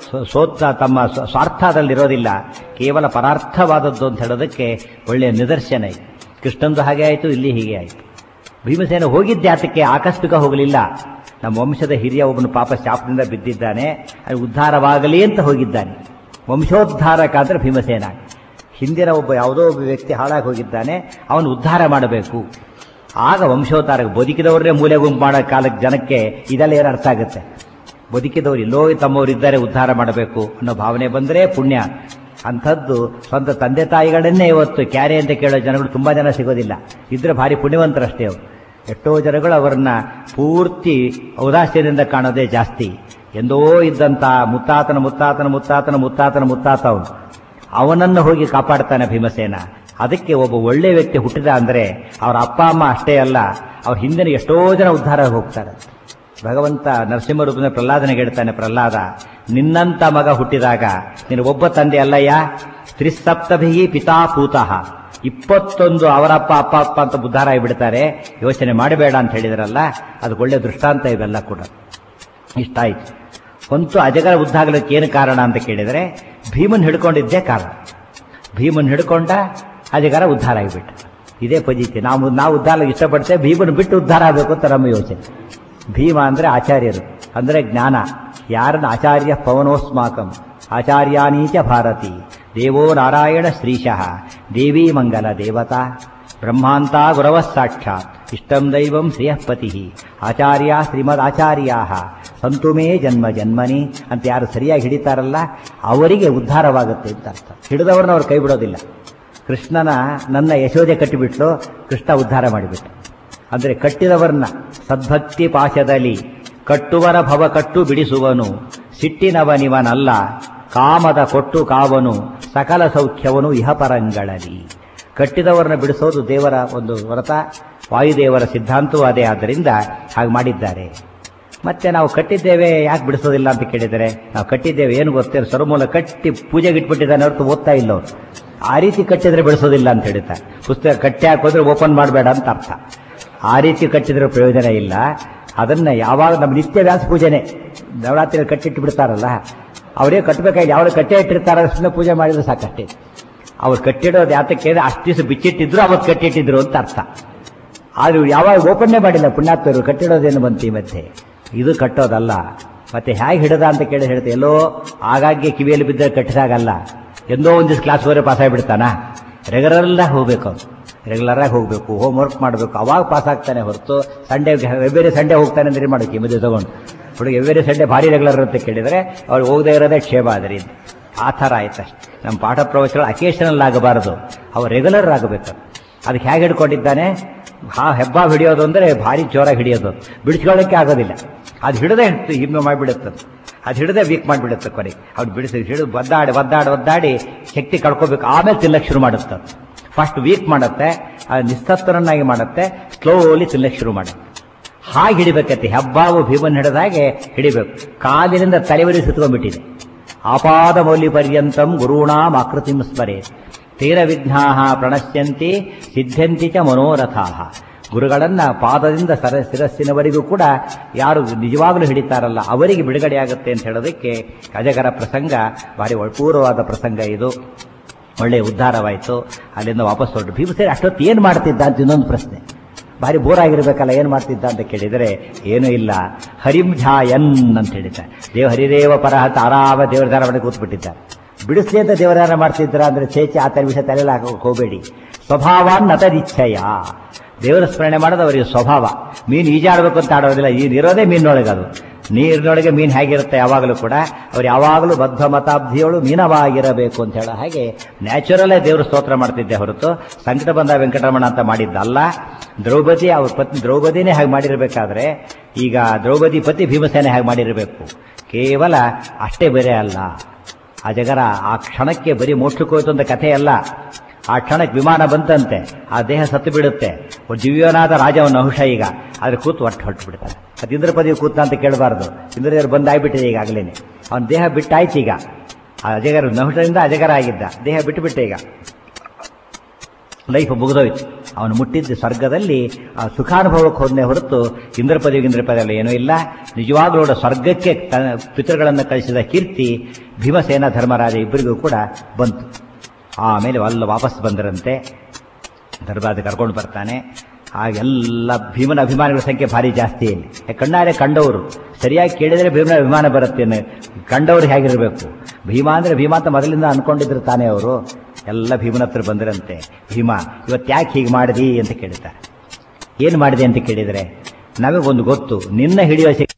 ತಮ್ಮ ಸ್ವಾರ್ಥದಲ್ಲಿರೋದಿಲ್ಲ, ಕೇವಲ ಪರಾರ್ಥವಾದದ್ದು ಅಂತ ಹೇಳೋದಕ್ಕೆ ಒಳ್ಳೆಯ ನಿದರ್ಶನ ಇದೆ. ಕೃಷ್ಣಂದು ಹಾಗೆ ಆಯಿತು, ಇಲ್ಲಿ ಹೀಗೆ ಆಯಿತು. ಭೀಮಸೇನ ಹೋಗಿದ್ದೆ ಆತಕ್ಕೆ ಆಕಸ್ಮಿಕ ಹೋಗಲಿಲ್ಲ. ನಮ್ಮ ವಂಶದ ಹಿರಿಯ ಒಬ್ಬನು ಪಾಪ ಶಾಪದಿಂದ ಬಿದ್ದಿದ್ದಾನೆ, ಅದು ಉದ್ಧಾರವಾಗಲಿ ಅಂತ ಹೋಗಿದ್ದಾನೆ. ವಂಶೋದ್ಧಾರಕ ಅಂದ್ರೆ ಭೀಮಸೇನ. ಹಿಂದಿನ ಒಬ್ಬ ಯಾವುದೋ ಒಬ್ಬ ವ್ಯಕ್ತಿ ಹಾಳಾಗಿ ಹೋಗಿದ್ದಾನೆ, ಅವನು ಉದ್ಧಾರ ಮಾಡಬೇಕು. ಆಗ ವಂಶೋದ್ಧಾರ. ಬದುಕಿದವ್ರನ್ನೇ ಮೂಲೆ ಗುಂಪು ಮಾಡೋ ಕಾಲಕ್ಕೆ ಜನಕ್ಕೆ ಇದೆಲ್ಲ ಏನು ಅರ್ಥ ಆಗುತ್ತೆ. ಬದುಕಿದವರು ಎಲ್ಲೋ ತಮ್ಮವರಿದ್ದಾರೆ ಉದ್ಧಾರ ಮಾಡಬೇಕು ಅನ್ನೋ ಭಾವನೆ ಬಂದರೆ ಪುಣ್ಯ. ಅಂಥದ್ದು ಸ್ವಂತ ತಂದೆ ತಾಯಿಗಳನ್ನೇ ಇವತ್ತು ಕ್ಯಾರೆ ಅಂತ ಕೇಳೋ ಜನಗಳು ತುಂಬ ಜನ ಸಿಗೋದಿಲ್ಲ. ಇದ್ರೆ ಭಾರಿ ಪುಣ್ಯವಂತರಷ್ಟೇ ಅವರು. ಎಷ್ಟೋ ಜನಗಳು ಅವರನ್ನ ಪೂರ್ತಿ ಔದಾಸ್ಯದಿಂದ ಕಾಣೋದೇ ಜಾಸ್ತಿ. ಎಂದೋ ಇದ್ದಂಥ ಮುತ್ತಾತನ ಮುತ್ತಾತನ ಮುತ್ತಾತನ ಮುತ್ತಾತನ ಮುತ್ತಾತ ಅವನನ್ನು ಹೋಗಿ ಕಾಪಾಡ್ತಾನೆ ಭೀಮಸೇನ. ಅದಕ್ಕೆ ಒಬ್ಬ ಒಳ್ಳೆ ವ್ಯಕ್ತಿ ಹುಟ್ಟಿದ ಅಂದರೆ ಅವರ ಅಪ್ಪ ಅಮ್ಮ ಅಷ್ಟೇ ಅಲ್ಲ, ಅವ್ರ ಹಿಂದಿನ ಎಷ್ಟೋ ಜನ ಉದ್ಧಾರ ಹೋಗ್ತಾರೆ. ಭಗವಂತ ನರಸಿಂಹ ರೂಪದ ಪ್ರಹ್ಲಾದನಿಗೆ ಹೇಳ್ತಾನೆ, ಪ್ರಹ್ಲಾದ ನಿನ್ನಂತ ಮಗ ಹುಟ್ಟಿದಾಗ ನೀನು ಒಬ್ಬ ತಂದೆ ಅಲ್ಲಯ್ಯ, ತ್ರಿಸಪ್ತಭಿಹಿ ಪಿತಾ ಪೂತಃ, 21 ಅವರಪ್ಪ ಅಪ್ಪ ಅಪ್ಪ ಅಂತ ಉದ್ಧಾರ ಆಗಿಬಿಡ್ತಾರೆ, ಯೋಚನೆ ಮಾಡಬೇಡ ಅಂತ ಹೇಳಿದ್ರಲ್ಲ, ಅದು ಒಳ್ಳೆ ದೃಷ್ಟಾಂತ ಇವೆಲ್ಲ ಕೂಡ. ಇಷ್ಟ ಆಯ್ತು. ಒಂತು ಅಜಗರ ಉದ್ದಾಗಲಕ್ಕೆ ಏನು ಕಾರಣ ಅಂತ ಕೇಳಿದರೆ ಭೀಮನ್ ಹಿಡ್ಕೊಂಡಿದ್ದೇ ಕಾರಣ. ಭೀಮನ್ ಹಿಡ್ಕೊಂಡ ಅಜಗರ ಉದ್ಧಾರ ಆಗಿಬಿಟ್ಟ. ಇದೇ ಪಜಿತಿ. ನಾವು ಉದ್ಧಾರ ಇಷ್ಟಪಡ್ತೇವೆ, ಭೀಮನ್ ಬಿಟ್ಟು ಉದ್ಧಾರ ಆಗಬೇಕು ಅಂತ ನಮ್ಮ ಯೋಚನೆ. ಭೀಮ ಅಂದ್ರೆ ಆಚಾರ್ಯರು, ಅಂದ್ರೆ ಜ್ಞಾನ. ಯಾರನ್ನ ಆಚಾರ್ಯ ಪವನೋಸ್ಮಾಕಂ ಆಚಾರ್ಯಾನೀಚ ಭಾರತಿ ದೇವೋ ನಾರಾಯಣ ಶ್ರೀಶಃ ದೇವಿ ಮಂಗಲ ದೇವತಾ ಬ್ರಹ್ಮಾಂತ ಗುರವ ಸಾಕ್ಷಾತ್ ಇಷ್ಟಂ ದೈವಂ ಶ್ರೇಯಃಪತಿ ಆಚಾರ್ಯ ಶ್ರೀಮದ್ ಆಚಾರ್ಯಾ ಸಂತುಮೇ ಜನ್ಮ ಜನ್ಮನಿ ಅಂತ ಯಾರು ಸರಿಯಾಗಿ ಹಿಡಿತಾರಲ್ಲ ಅವರಿಗೆ ಉದ್ಧಾರವಾಗುತ್ತೆ ಅಂತ ಅರ್ಥ. ಹಿಡಿದವ್ರನ್ನ ಅವ್ರು ಕೈ ಬಿಡೋದಿಲ್ಲ. ನನ್ನ ಯಶೋದೆ ಕಟ್ಟಿಬಿಟ್ಲು, ಕೃಷ್ಣ ಉದ್ಧಾರ ಮಾಡಿಬಿಟ್ಟು. ಅಂದರೆ ಕಟ್ಟಿದವರನ್ನ ಸದ್ಭಕ್ತಿ ಪಾಶದಲ್ಲಿ ಕಟ್ಟುವರ ಭವ ಕಟ್ಟು ಬಿಡಿಸುವನು, ಸಿಟ್ಟಿನವನಿವನಲ್ಲ ಕಾಮದ ಕೊಟ್ಟು ಕಾವನು ಸಕಲ ಸೌಖ್ಯವನು ಇಹಪರಂಗಳಲ್ಲಿ. ಕಟ್ಟಿದವರನ್ನ ಬಿಡಿಸೋದು ದೇವರ ಒಂದು ವ್ರತ, ವಾಯುದೇವರ ಸಿದ್ಧಾಂತವೂ ಅದೇ. ಆದ್ದರಿಂದ ಹಾಗೆ ಮಾಡಿದ್ದಾರೆ. ಮತ್ತೆ ನಾವು ಕಟ್ಟಿದ್ದೇವೆ ಯಾಕೆ ಬಿಡಿಸೋದಿಲ್ಲ ಅಂತ ಕೇಳಿದರೆ, ನಾವು ಕಟ್ಟಿದ್ದೇವೆ ಏನು ಗೊತ್ತೇನು, ಸರ್ವಮೂಲ ಕಟ್ಟಿ ಪೂಜೆಗೆ ಇಟ್ಬಿಟ್ಟಿದ್ದಾನೆ ಹೊರತು ಓದ್ತಾ ಇಲ್ಲ ಅವರು. ಆ ರೀತಿ ಕಟ್ಟಿದ್ರೆ ಬಿಡಿಸೋದಿಲ್ಲ ಅಂತ ಹೇಳ್ತಾರೆ. ಪುಸ್ತಕ ಕಟ್ಟಿ ಹಾಕೋದ್ರೆ ಓಪನ್ ಮಾಡಬೇಡ ಅಂತ ಅರ್ಥ. ಆ ರೀತಿ ಕಟ್ಟಿದ್ರೆ ಪ್ರಯೋಜನ ಇಲ್ಲ. ಅದನ್ನ ಯಾವಾಗ ನಮ್ಮ ನಿತ್ಯ ವ್ಯಾಸ ಪೂಜೆನೆ, ನವರಾತ್ರಿ ಕಟ್ಟಿಟ್ಟು ಬಿಡ್ತಾರಲ್ಲ, ಅವರೇ ಕಟ್ಟಬೇಕಾಗಿ ಯಾವಾಗ ಕಟ್ಟೆ ಇಟ್ಟಿರ್ತಾರ ಸುಮ್ಮನೆ ಪೂಜೆ ಮಾಡಿದ್ರೆ ಸಾಕಷ್ಟೇ. ಅವ್ರು ಕಟ್ಟಿಡೋದು ಯಾತಕ್ಕೆ ಅಷ್ಟು ದಿವಸ ಬಿಚ್ಚಿಟ್ಟಿದ್ರು ಅವತ್ತು ಕಟ್ಟಿಟ್ಟಿದ್ರು ಅಂತ ಅರ್ಥ. ಆದ್ರೆ ಯಾವಾಗ ಓಪನ್ನೇ ಮಾಡಿಲ್ಲ ಪುಣ್ಯಾತ್ಮರು, ಕಟ್ಟಿಡೋದೇನು ಬಂತು ಈ ಮಧ್ಯೆ. ಇದು ಕಟ್ಟೋದಲ್ಲ. ಮತ್ತೆ ಹೇಗೆ ಹಿಡದ ಅಂತ ಕೇಳಿ ಹೇಳ್ತೆ, ಎಲ್ಲೋ ಆಗಾಗ್ಗೆ ಕಿವಿಯಲ್ಲಿ ಬಿದ್ದರೆ ಕಟ್ಟಿದಾಗಲ್ಲ. ಎಂದೋ ಒಂದು ದಿವಸ ಕ್ಲಾಸ್ ಹೋದ್ರೆ ಪಾಸ್ ಆಗಿಬಿಡ್ತಾನ. ರೆಗ್ಯುಲರ್ ಹೋಗ್ಬೇಕು, ರೆಗ್ಯುಲರ್ ಆಗಿ ಹೋಗ್ಬೇಕು, ಹೋಮ್ ವರ್ಕ್ ಮಾಡಬೇಕು, ಅವಾಗ ಪಾಸ್ ಆಗ್ತಾನೆ ಹೊರತು ಸಂಡೇ ಎವ್ರಿ ಸಂಡೇ ಹೋಗ್ತಾನೆ ಅಂದ್ರೆ ಮಾಡೋಕೆ ಮದುವೆ ತಗೊಂಡು ಹುಡುಗ ಎವ್ರಿ ಸಂಡೇ ಭಾರಿ ರೆಗ್ಯುಲರ್ ಅಂತ ಕೇಳಿದರೆ ಅವ್ರು ಹೋಗದೆ ಇರೋದೇ ಕ್ಷೇಮ. ಅದರಿಂದ ಆ ಥರ ಆಯ್ತಷ್ಟೆ. ನಮ್ಮ ಪಾಠ ಪ್ರವಚನಗಳು ಅಕೇಶನಲ್ ಆಗಬಾರದು, ಅವು ರೆಗ್ಯುಲರ್ ಆಗಬೇಕು. ಅದಕ್ಕೆ ಹೇಗೆ ಹಿಡ್ಕೊಂಡಿದ್ದಾನೆ, ಹೆಬ್ಬ ಹಿಡಿಯೋದು ಅಂದರೆ ಭಾರಿ ಜೋರಾಗಿ ಹಿಡಿಯೋದು, ಬಿಡಿಸ್ಕೊಳ್ಳೋಕ್ಕೆ ಆಗೋದಿಲ್ಲ. ಅದು ಹಿಡದೆ ಹಿಮ್ಮೆ ಮಾಡಿಬಿಡುತ್ತೆ, ಅದು ಹಿಡದೆ ವೀಕ್ ಮಾಡಿಬಿಡುತ್ತೆ ಕೊನೆಗೆ. ಅವ್ರು ಹಿಡಿದು ಒದ್ದಾಡಿ ಶಕ್ತಿ ಕಳ್ಕೋಬೇಕು, ಆಮೇಲೆ ತಿನ್ನಕ್ಕೆ ಶುರು ಮಾಡುತ್ತೆ. ಫಸ್ಟ್ ವೀಕ್ ಮಾಡುತ್ತೆ, ಅದು ನಿಸ್ತತ್ವರನ್ನಾಗಿ ಮಾಡುತ್ತೆ, ಸ್ಲೋಲಿ ತಿನ್ನಕ್ಕೆ ಶುರು ಮಾಡುತ್ತೆ. ಹಾಗೆ ಹಿಡಿಬೇಕತ್ತೆ. ಹೆಬ್ಬಾವು ಭೀಮನ್ ಹಿಡಿದಾಗೆ ಹಿಡಿಬೇಕು. ಕಾಲಿನಿಂದ ತಲೆವರೆಗೆ ಸುತ್ಕೊಂಡ್ಬಿಟ್ಟಿದೆ. ಆಪಾದ ಮೌಲ್ಯ ಪರ್ಯಂತಂ ಗುರುಣಾಂ ಆಕೃತಿಂ ಸ್ಮರೆ ತೀರ ವಿಘ್ನಾಃ ಪ್ರಣಶ್ಯಂತಿ ಸಿದ್ಧಂತಿ ಚ ಮನೋರಥಾಃ. ಗುರುಗಳನ್ನ ಪಾದದಿಂದ ಶಿರಸ್ಸಿನವರೆಗೂ ಕೂಡ ಯಾರು ನಿಜವಾಗಲೂ ಹಿಡಿತಾರಲ್ಲ ಅವರಿಗೆ ಬಿಡುಗಡೆಯಾಗುತ್ತೆ ಅಂತ ಹೇಳೋದಕ್ಕೆ ಅಜಗರ ಪ್ರಸಂಗ ಭಾರಿ ಅಪೂರ್ವವಾದ ಪ್ರಸಂಗ. ಇದು ಒಳ್ಳೆಯ ಉದ್ಧಾರವಾಯಿತು. ಅಲ್ಲಿಂದ ವಾಪಸ್ ಹೊರಟು. ಭೀಮಸೇನ ಅಷ್ಟೊತ್ತು ಏನು ಮಾಡ್ತಿದ್ದ ಅಂತ ಇನ್ನೊಂದು ಪ್ರಶ್ನೆ. ಭಾರಿ ಬೋರ್ ಆಗಿರ್ಬೇಕಲ್ಲ, ಏನು ಮಾಡ್ತಿದ್ದ ಅಂತ ಕೇಳಿದರೆ ಏನೂ ಇಲ್ಲ. ಹರಿಂಝಾಯನ್ ಅಂತ ಹೇಳಿದ್ದಾರೆ. ಹರಿದೇವ ಪರಹ ತಾರಾವ ದೇವರ ಧ್ಯಾನ ಮಾಡಿ ಕೂತ್ಬಿಟ್ಟಿದ್ದಾರೆ. ಬಿಡಿಸ್ಲಿ ಅಂತ ದೇವರ ಧ್ಯಾನ ಮಾಡ್ತಿದ್ರ ಅಂದ್ರೆ ಚೇಚೆ ಆ ತರ ವಿಷಯ ತಲೆಯಲ್ಲಿ ಹಾಕೋಕೆ ಹೋಗಬೇಡಿ. ಸ್ವಭಾವಾನ್ ನತದಿಚ್ಛಯ. ದೇವರ ಸ್ಮರಣೆ ಮಾಡೋದು ಅವರಿಗೆ ಸ್ವಭಾವ. ಮೀನು ಈಜಾಡಬೇಕು ಅಂತ ಆಡೋದಿಲ್ಲ. ಇರೋದೇ ಮೀನಿನೊಳಗೆ. ಅದು ನೀರಿನೊಳಗೆ ಮೀನು ಹೇಗಿರುತ್ತೆ ಯಾವಾಗಲೂ ಕೂಡ ಅವ್ರು ಯಾವಾಗಲೂ ಬದ್ಧ ಮತಾಬ್ಧಿಯೋಳು ಮೀನವಾಗಿರಬೇಕು ಅಂತ ಹೇಳೋ ಹಾಗೆ ನ್ಯಾಚುರಲ್ಲೇ ದೇವರು ಸ್ತೋತ್ರ ಮಾಡ್ತಿದ್ದೆ ಹೊರತು ಸಂಕಟ ಬಂದ ವೆಂಕಟರಮಣ ಅಂತ ಮಾಡಿದ್ದಲ್ಲ. ದ್ರೌಪದಿ ಅವ್ರ ಪತ್ನಿ ದ್ರೌಪದಿನೇ ಹಾಗೆ ಮಾಡಿರಬೇಕಾದ್ರೆ ಈಗ ದ್ರೌಪದಿ ಪತಿ ಭೀಮಸೇನೆ ಹಾಗೆ ಮಾಡಿರಬೇಕು. ಕೇವಲ ಅಷ್ಟೇ ಬೇರೆ ಅಲ್ಲ. ಅಜಗರ ಆ ಕ್ಷಣಕ್ಕೆ ಬರೀ ಮೋಕ್ಷಕ್ಕೋಯ್ತು ಅಂತ ಕಥೆ ಅಲ್ಲ. ಆ ಕ್ಷಣಕ್ಕೆ ವಿಮಾನ ಬಂತಂತೆ, ಆ ದೇಹ ಸತ್ತು ಬಿಡುತ್ತೆ. ದಿವ್ಯನಾದ ರಾಜವನ್ನ ನಹುಷ ಈಗ ಆದ್ರೆ ಕೂತು ಹೊಟ್ಟು ಬಿಡ್ತಾರೆ. ಅದು ಇಂದ್ರಪದಿ ಕೂತ ಅಂತ ಕೇಳಬಾರ್ದು. ಇಂದ್ರದೇವರು ಬಂದಾಗ್ಬಿಟ್ಟಿದೆ ಈಗಾಗಲೇನೆ. ಅವನ ದೇಹ ಬಿಟ್ಟಾಯ್ತು. ಈಗ ಆ ಅಜಗರ ನಹುಷದಿಂದ ಅಜಗರ ಆಗಿದ್ದ ದೇಹ ಬಿಟ್ಟುಬಿಟ್ಟೆ. ಈಗ ಲೈಫ್ ಮುಗಿದೋಯ್ತು. ಅವನು ಮುಟ್ಟಿದ್ದ ಸ್ವರ್ಗದಲ್ಲಿ ಆ ಸುಖಾನುಭವಕ್ಕೆ ಹೋದನೆ ಹೊರತು ಇಂದ್ರಪದಿಯಲ್ಲಿ ಏನೂ ಇಲ್ಲ. ನಿಜವಾಗ್ಲೂ ಸ್ವರ್ಗಕ್ಕೆ ಪಿತೃಗಳನ್ನು ಕಳಿಸಿದ ಕೀರ್ತಿ ಭೀಮಸೇನ ಧರ್ಮರಾಜ ಇಬ್ಬರಿಗೂ ಕೂಡ ಬಂತು. ಆಮೇಲೆ ಅಲ್ಲಿ ವಾಪಸ್ ಬಂದರಂತೆ. ಧರ್ಮರಾಜ ಕರ್ಕೊಂಡು ಬರ್ತಾನೆ. ಆಗೆಲ್ಲ ಭೀಮನ ಅಭಿಮಾನಿಗಳ ಸಂಖ್ಯೆ ಭಾರಿ ಜಾಸ್ತಿ. ಇಲ್ಲಿ ಕಣ್ಣಾರೆ ಕಂಡವರು ಸರಿಯಾಗಿ ಕೇಳಿದರೆ ಭೀಮನ ಅಭಿಮಾನ ಬರುತ್ತೆ. ಕಂಡವ್ರು ಹೇಗಿರಬೇಕು. ಭೀಮ ಅಂದ್ರೆ ಭೀಮ ಅಂತ ಮೊದಲಿಂದ ಅನ್ಕೊಂಡಿದ್ರು ತಾನೇ ಅವರು. ಎಲ್ಲ ಭೀಮನ ಹತ್ರ ಬಂದರಂತೆ. ಭೀಮ ಇವತ್ತು ಯಾಕೆ ಹೀಗೆ ಮಾಡಿದಿ ಅಂತ ಕೇಳ್ತಾರೆ. ಏನು ಮಾಡಿದೆ ಅಂತ ಕೇಳಿದರೆ ನಮಗೊಂದು ಗೊತ್ತು, ನಿನ್ನ ಹಿಡಿಯೋ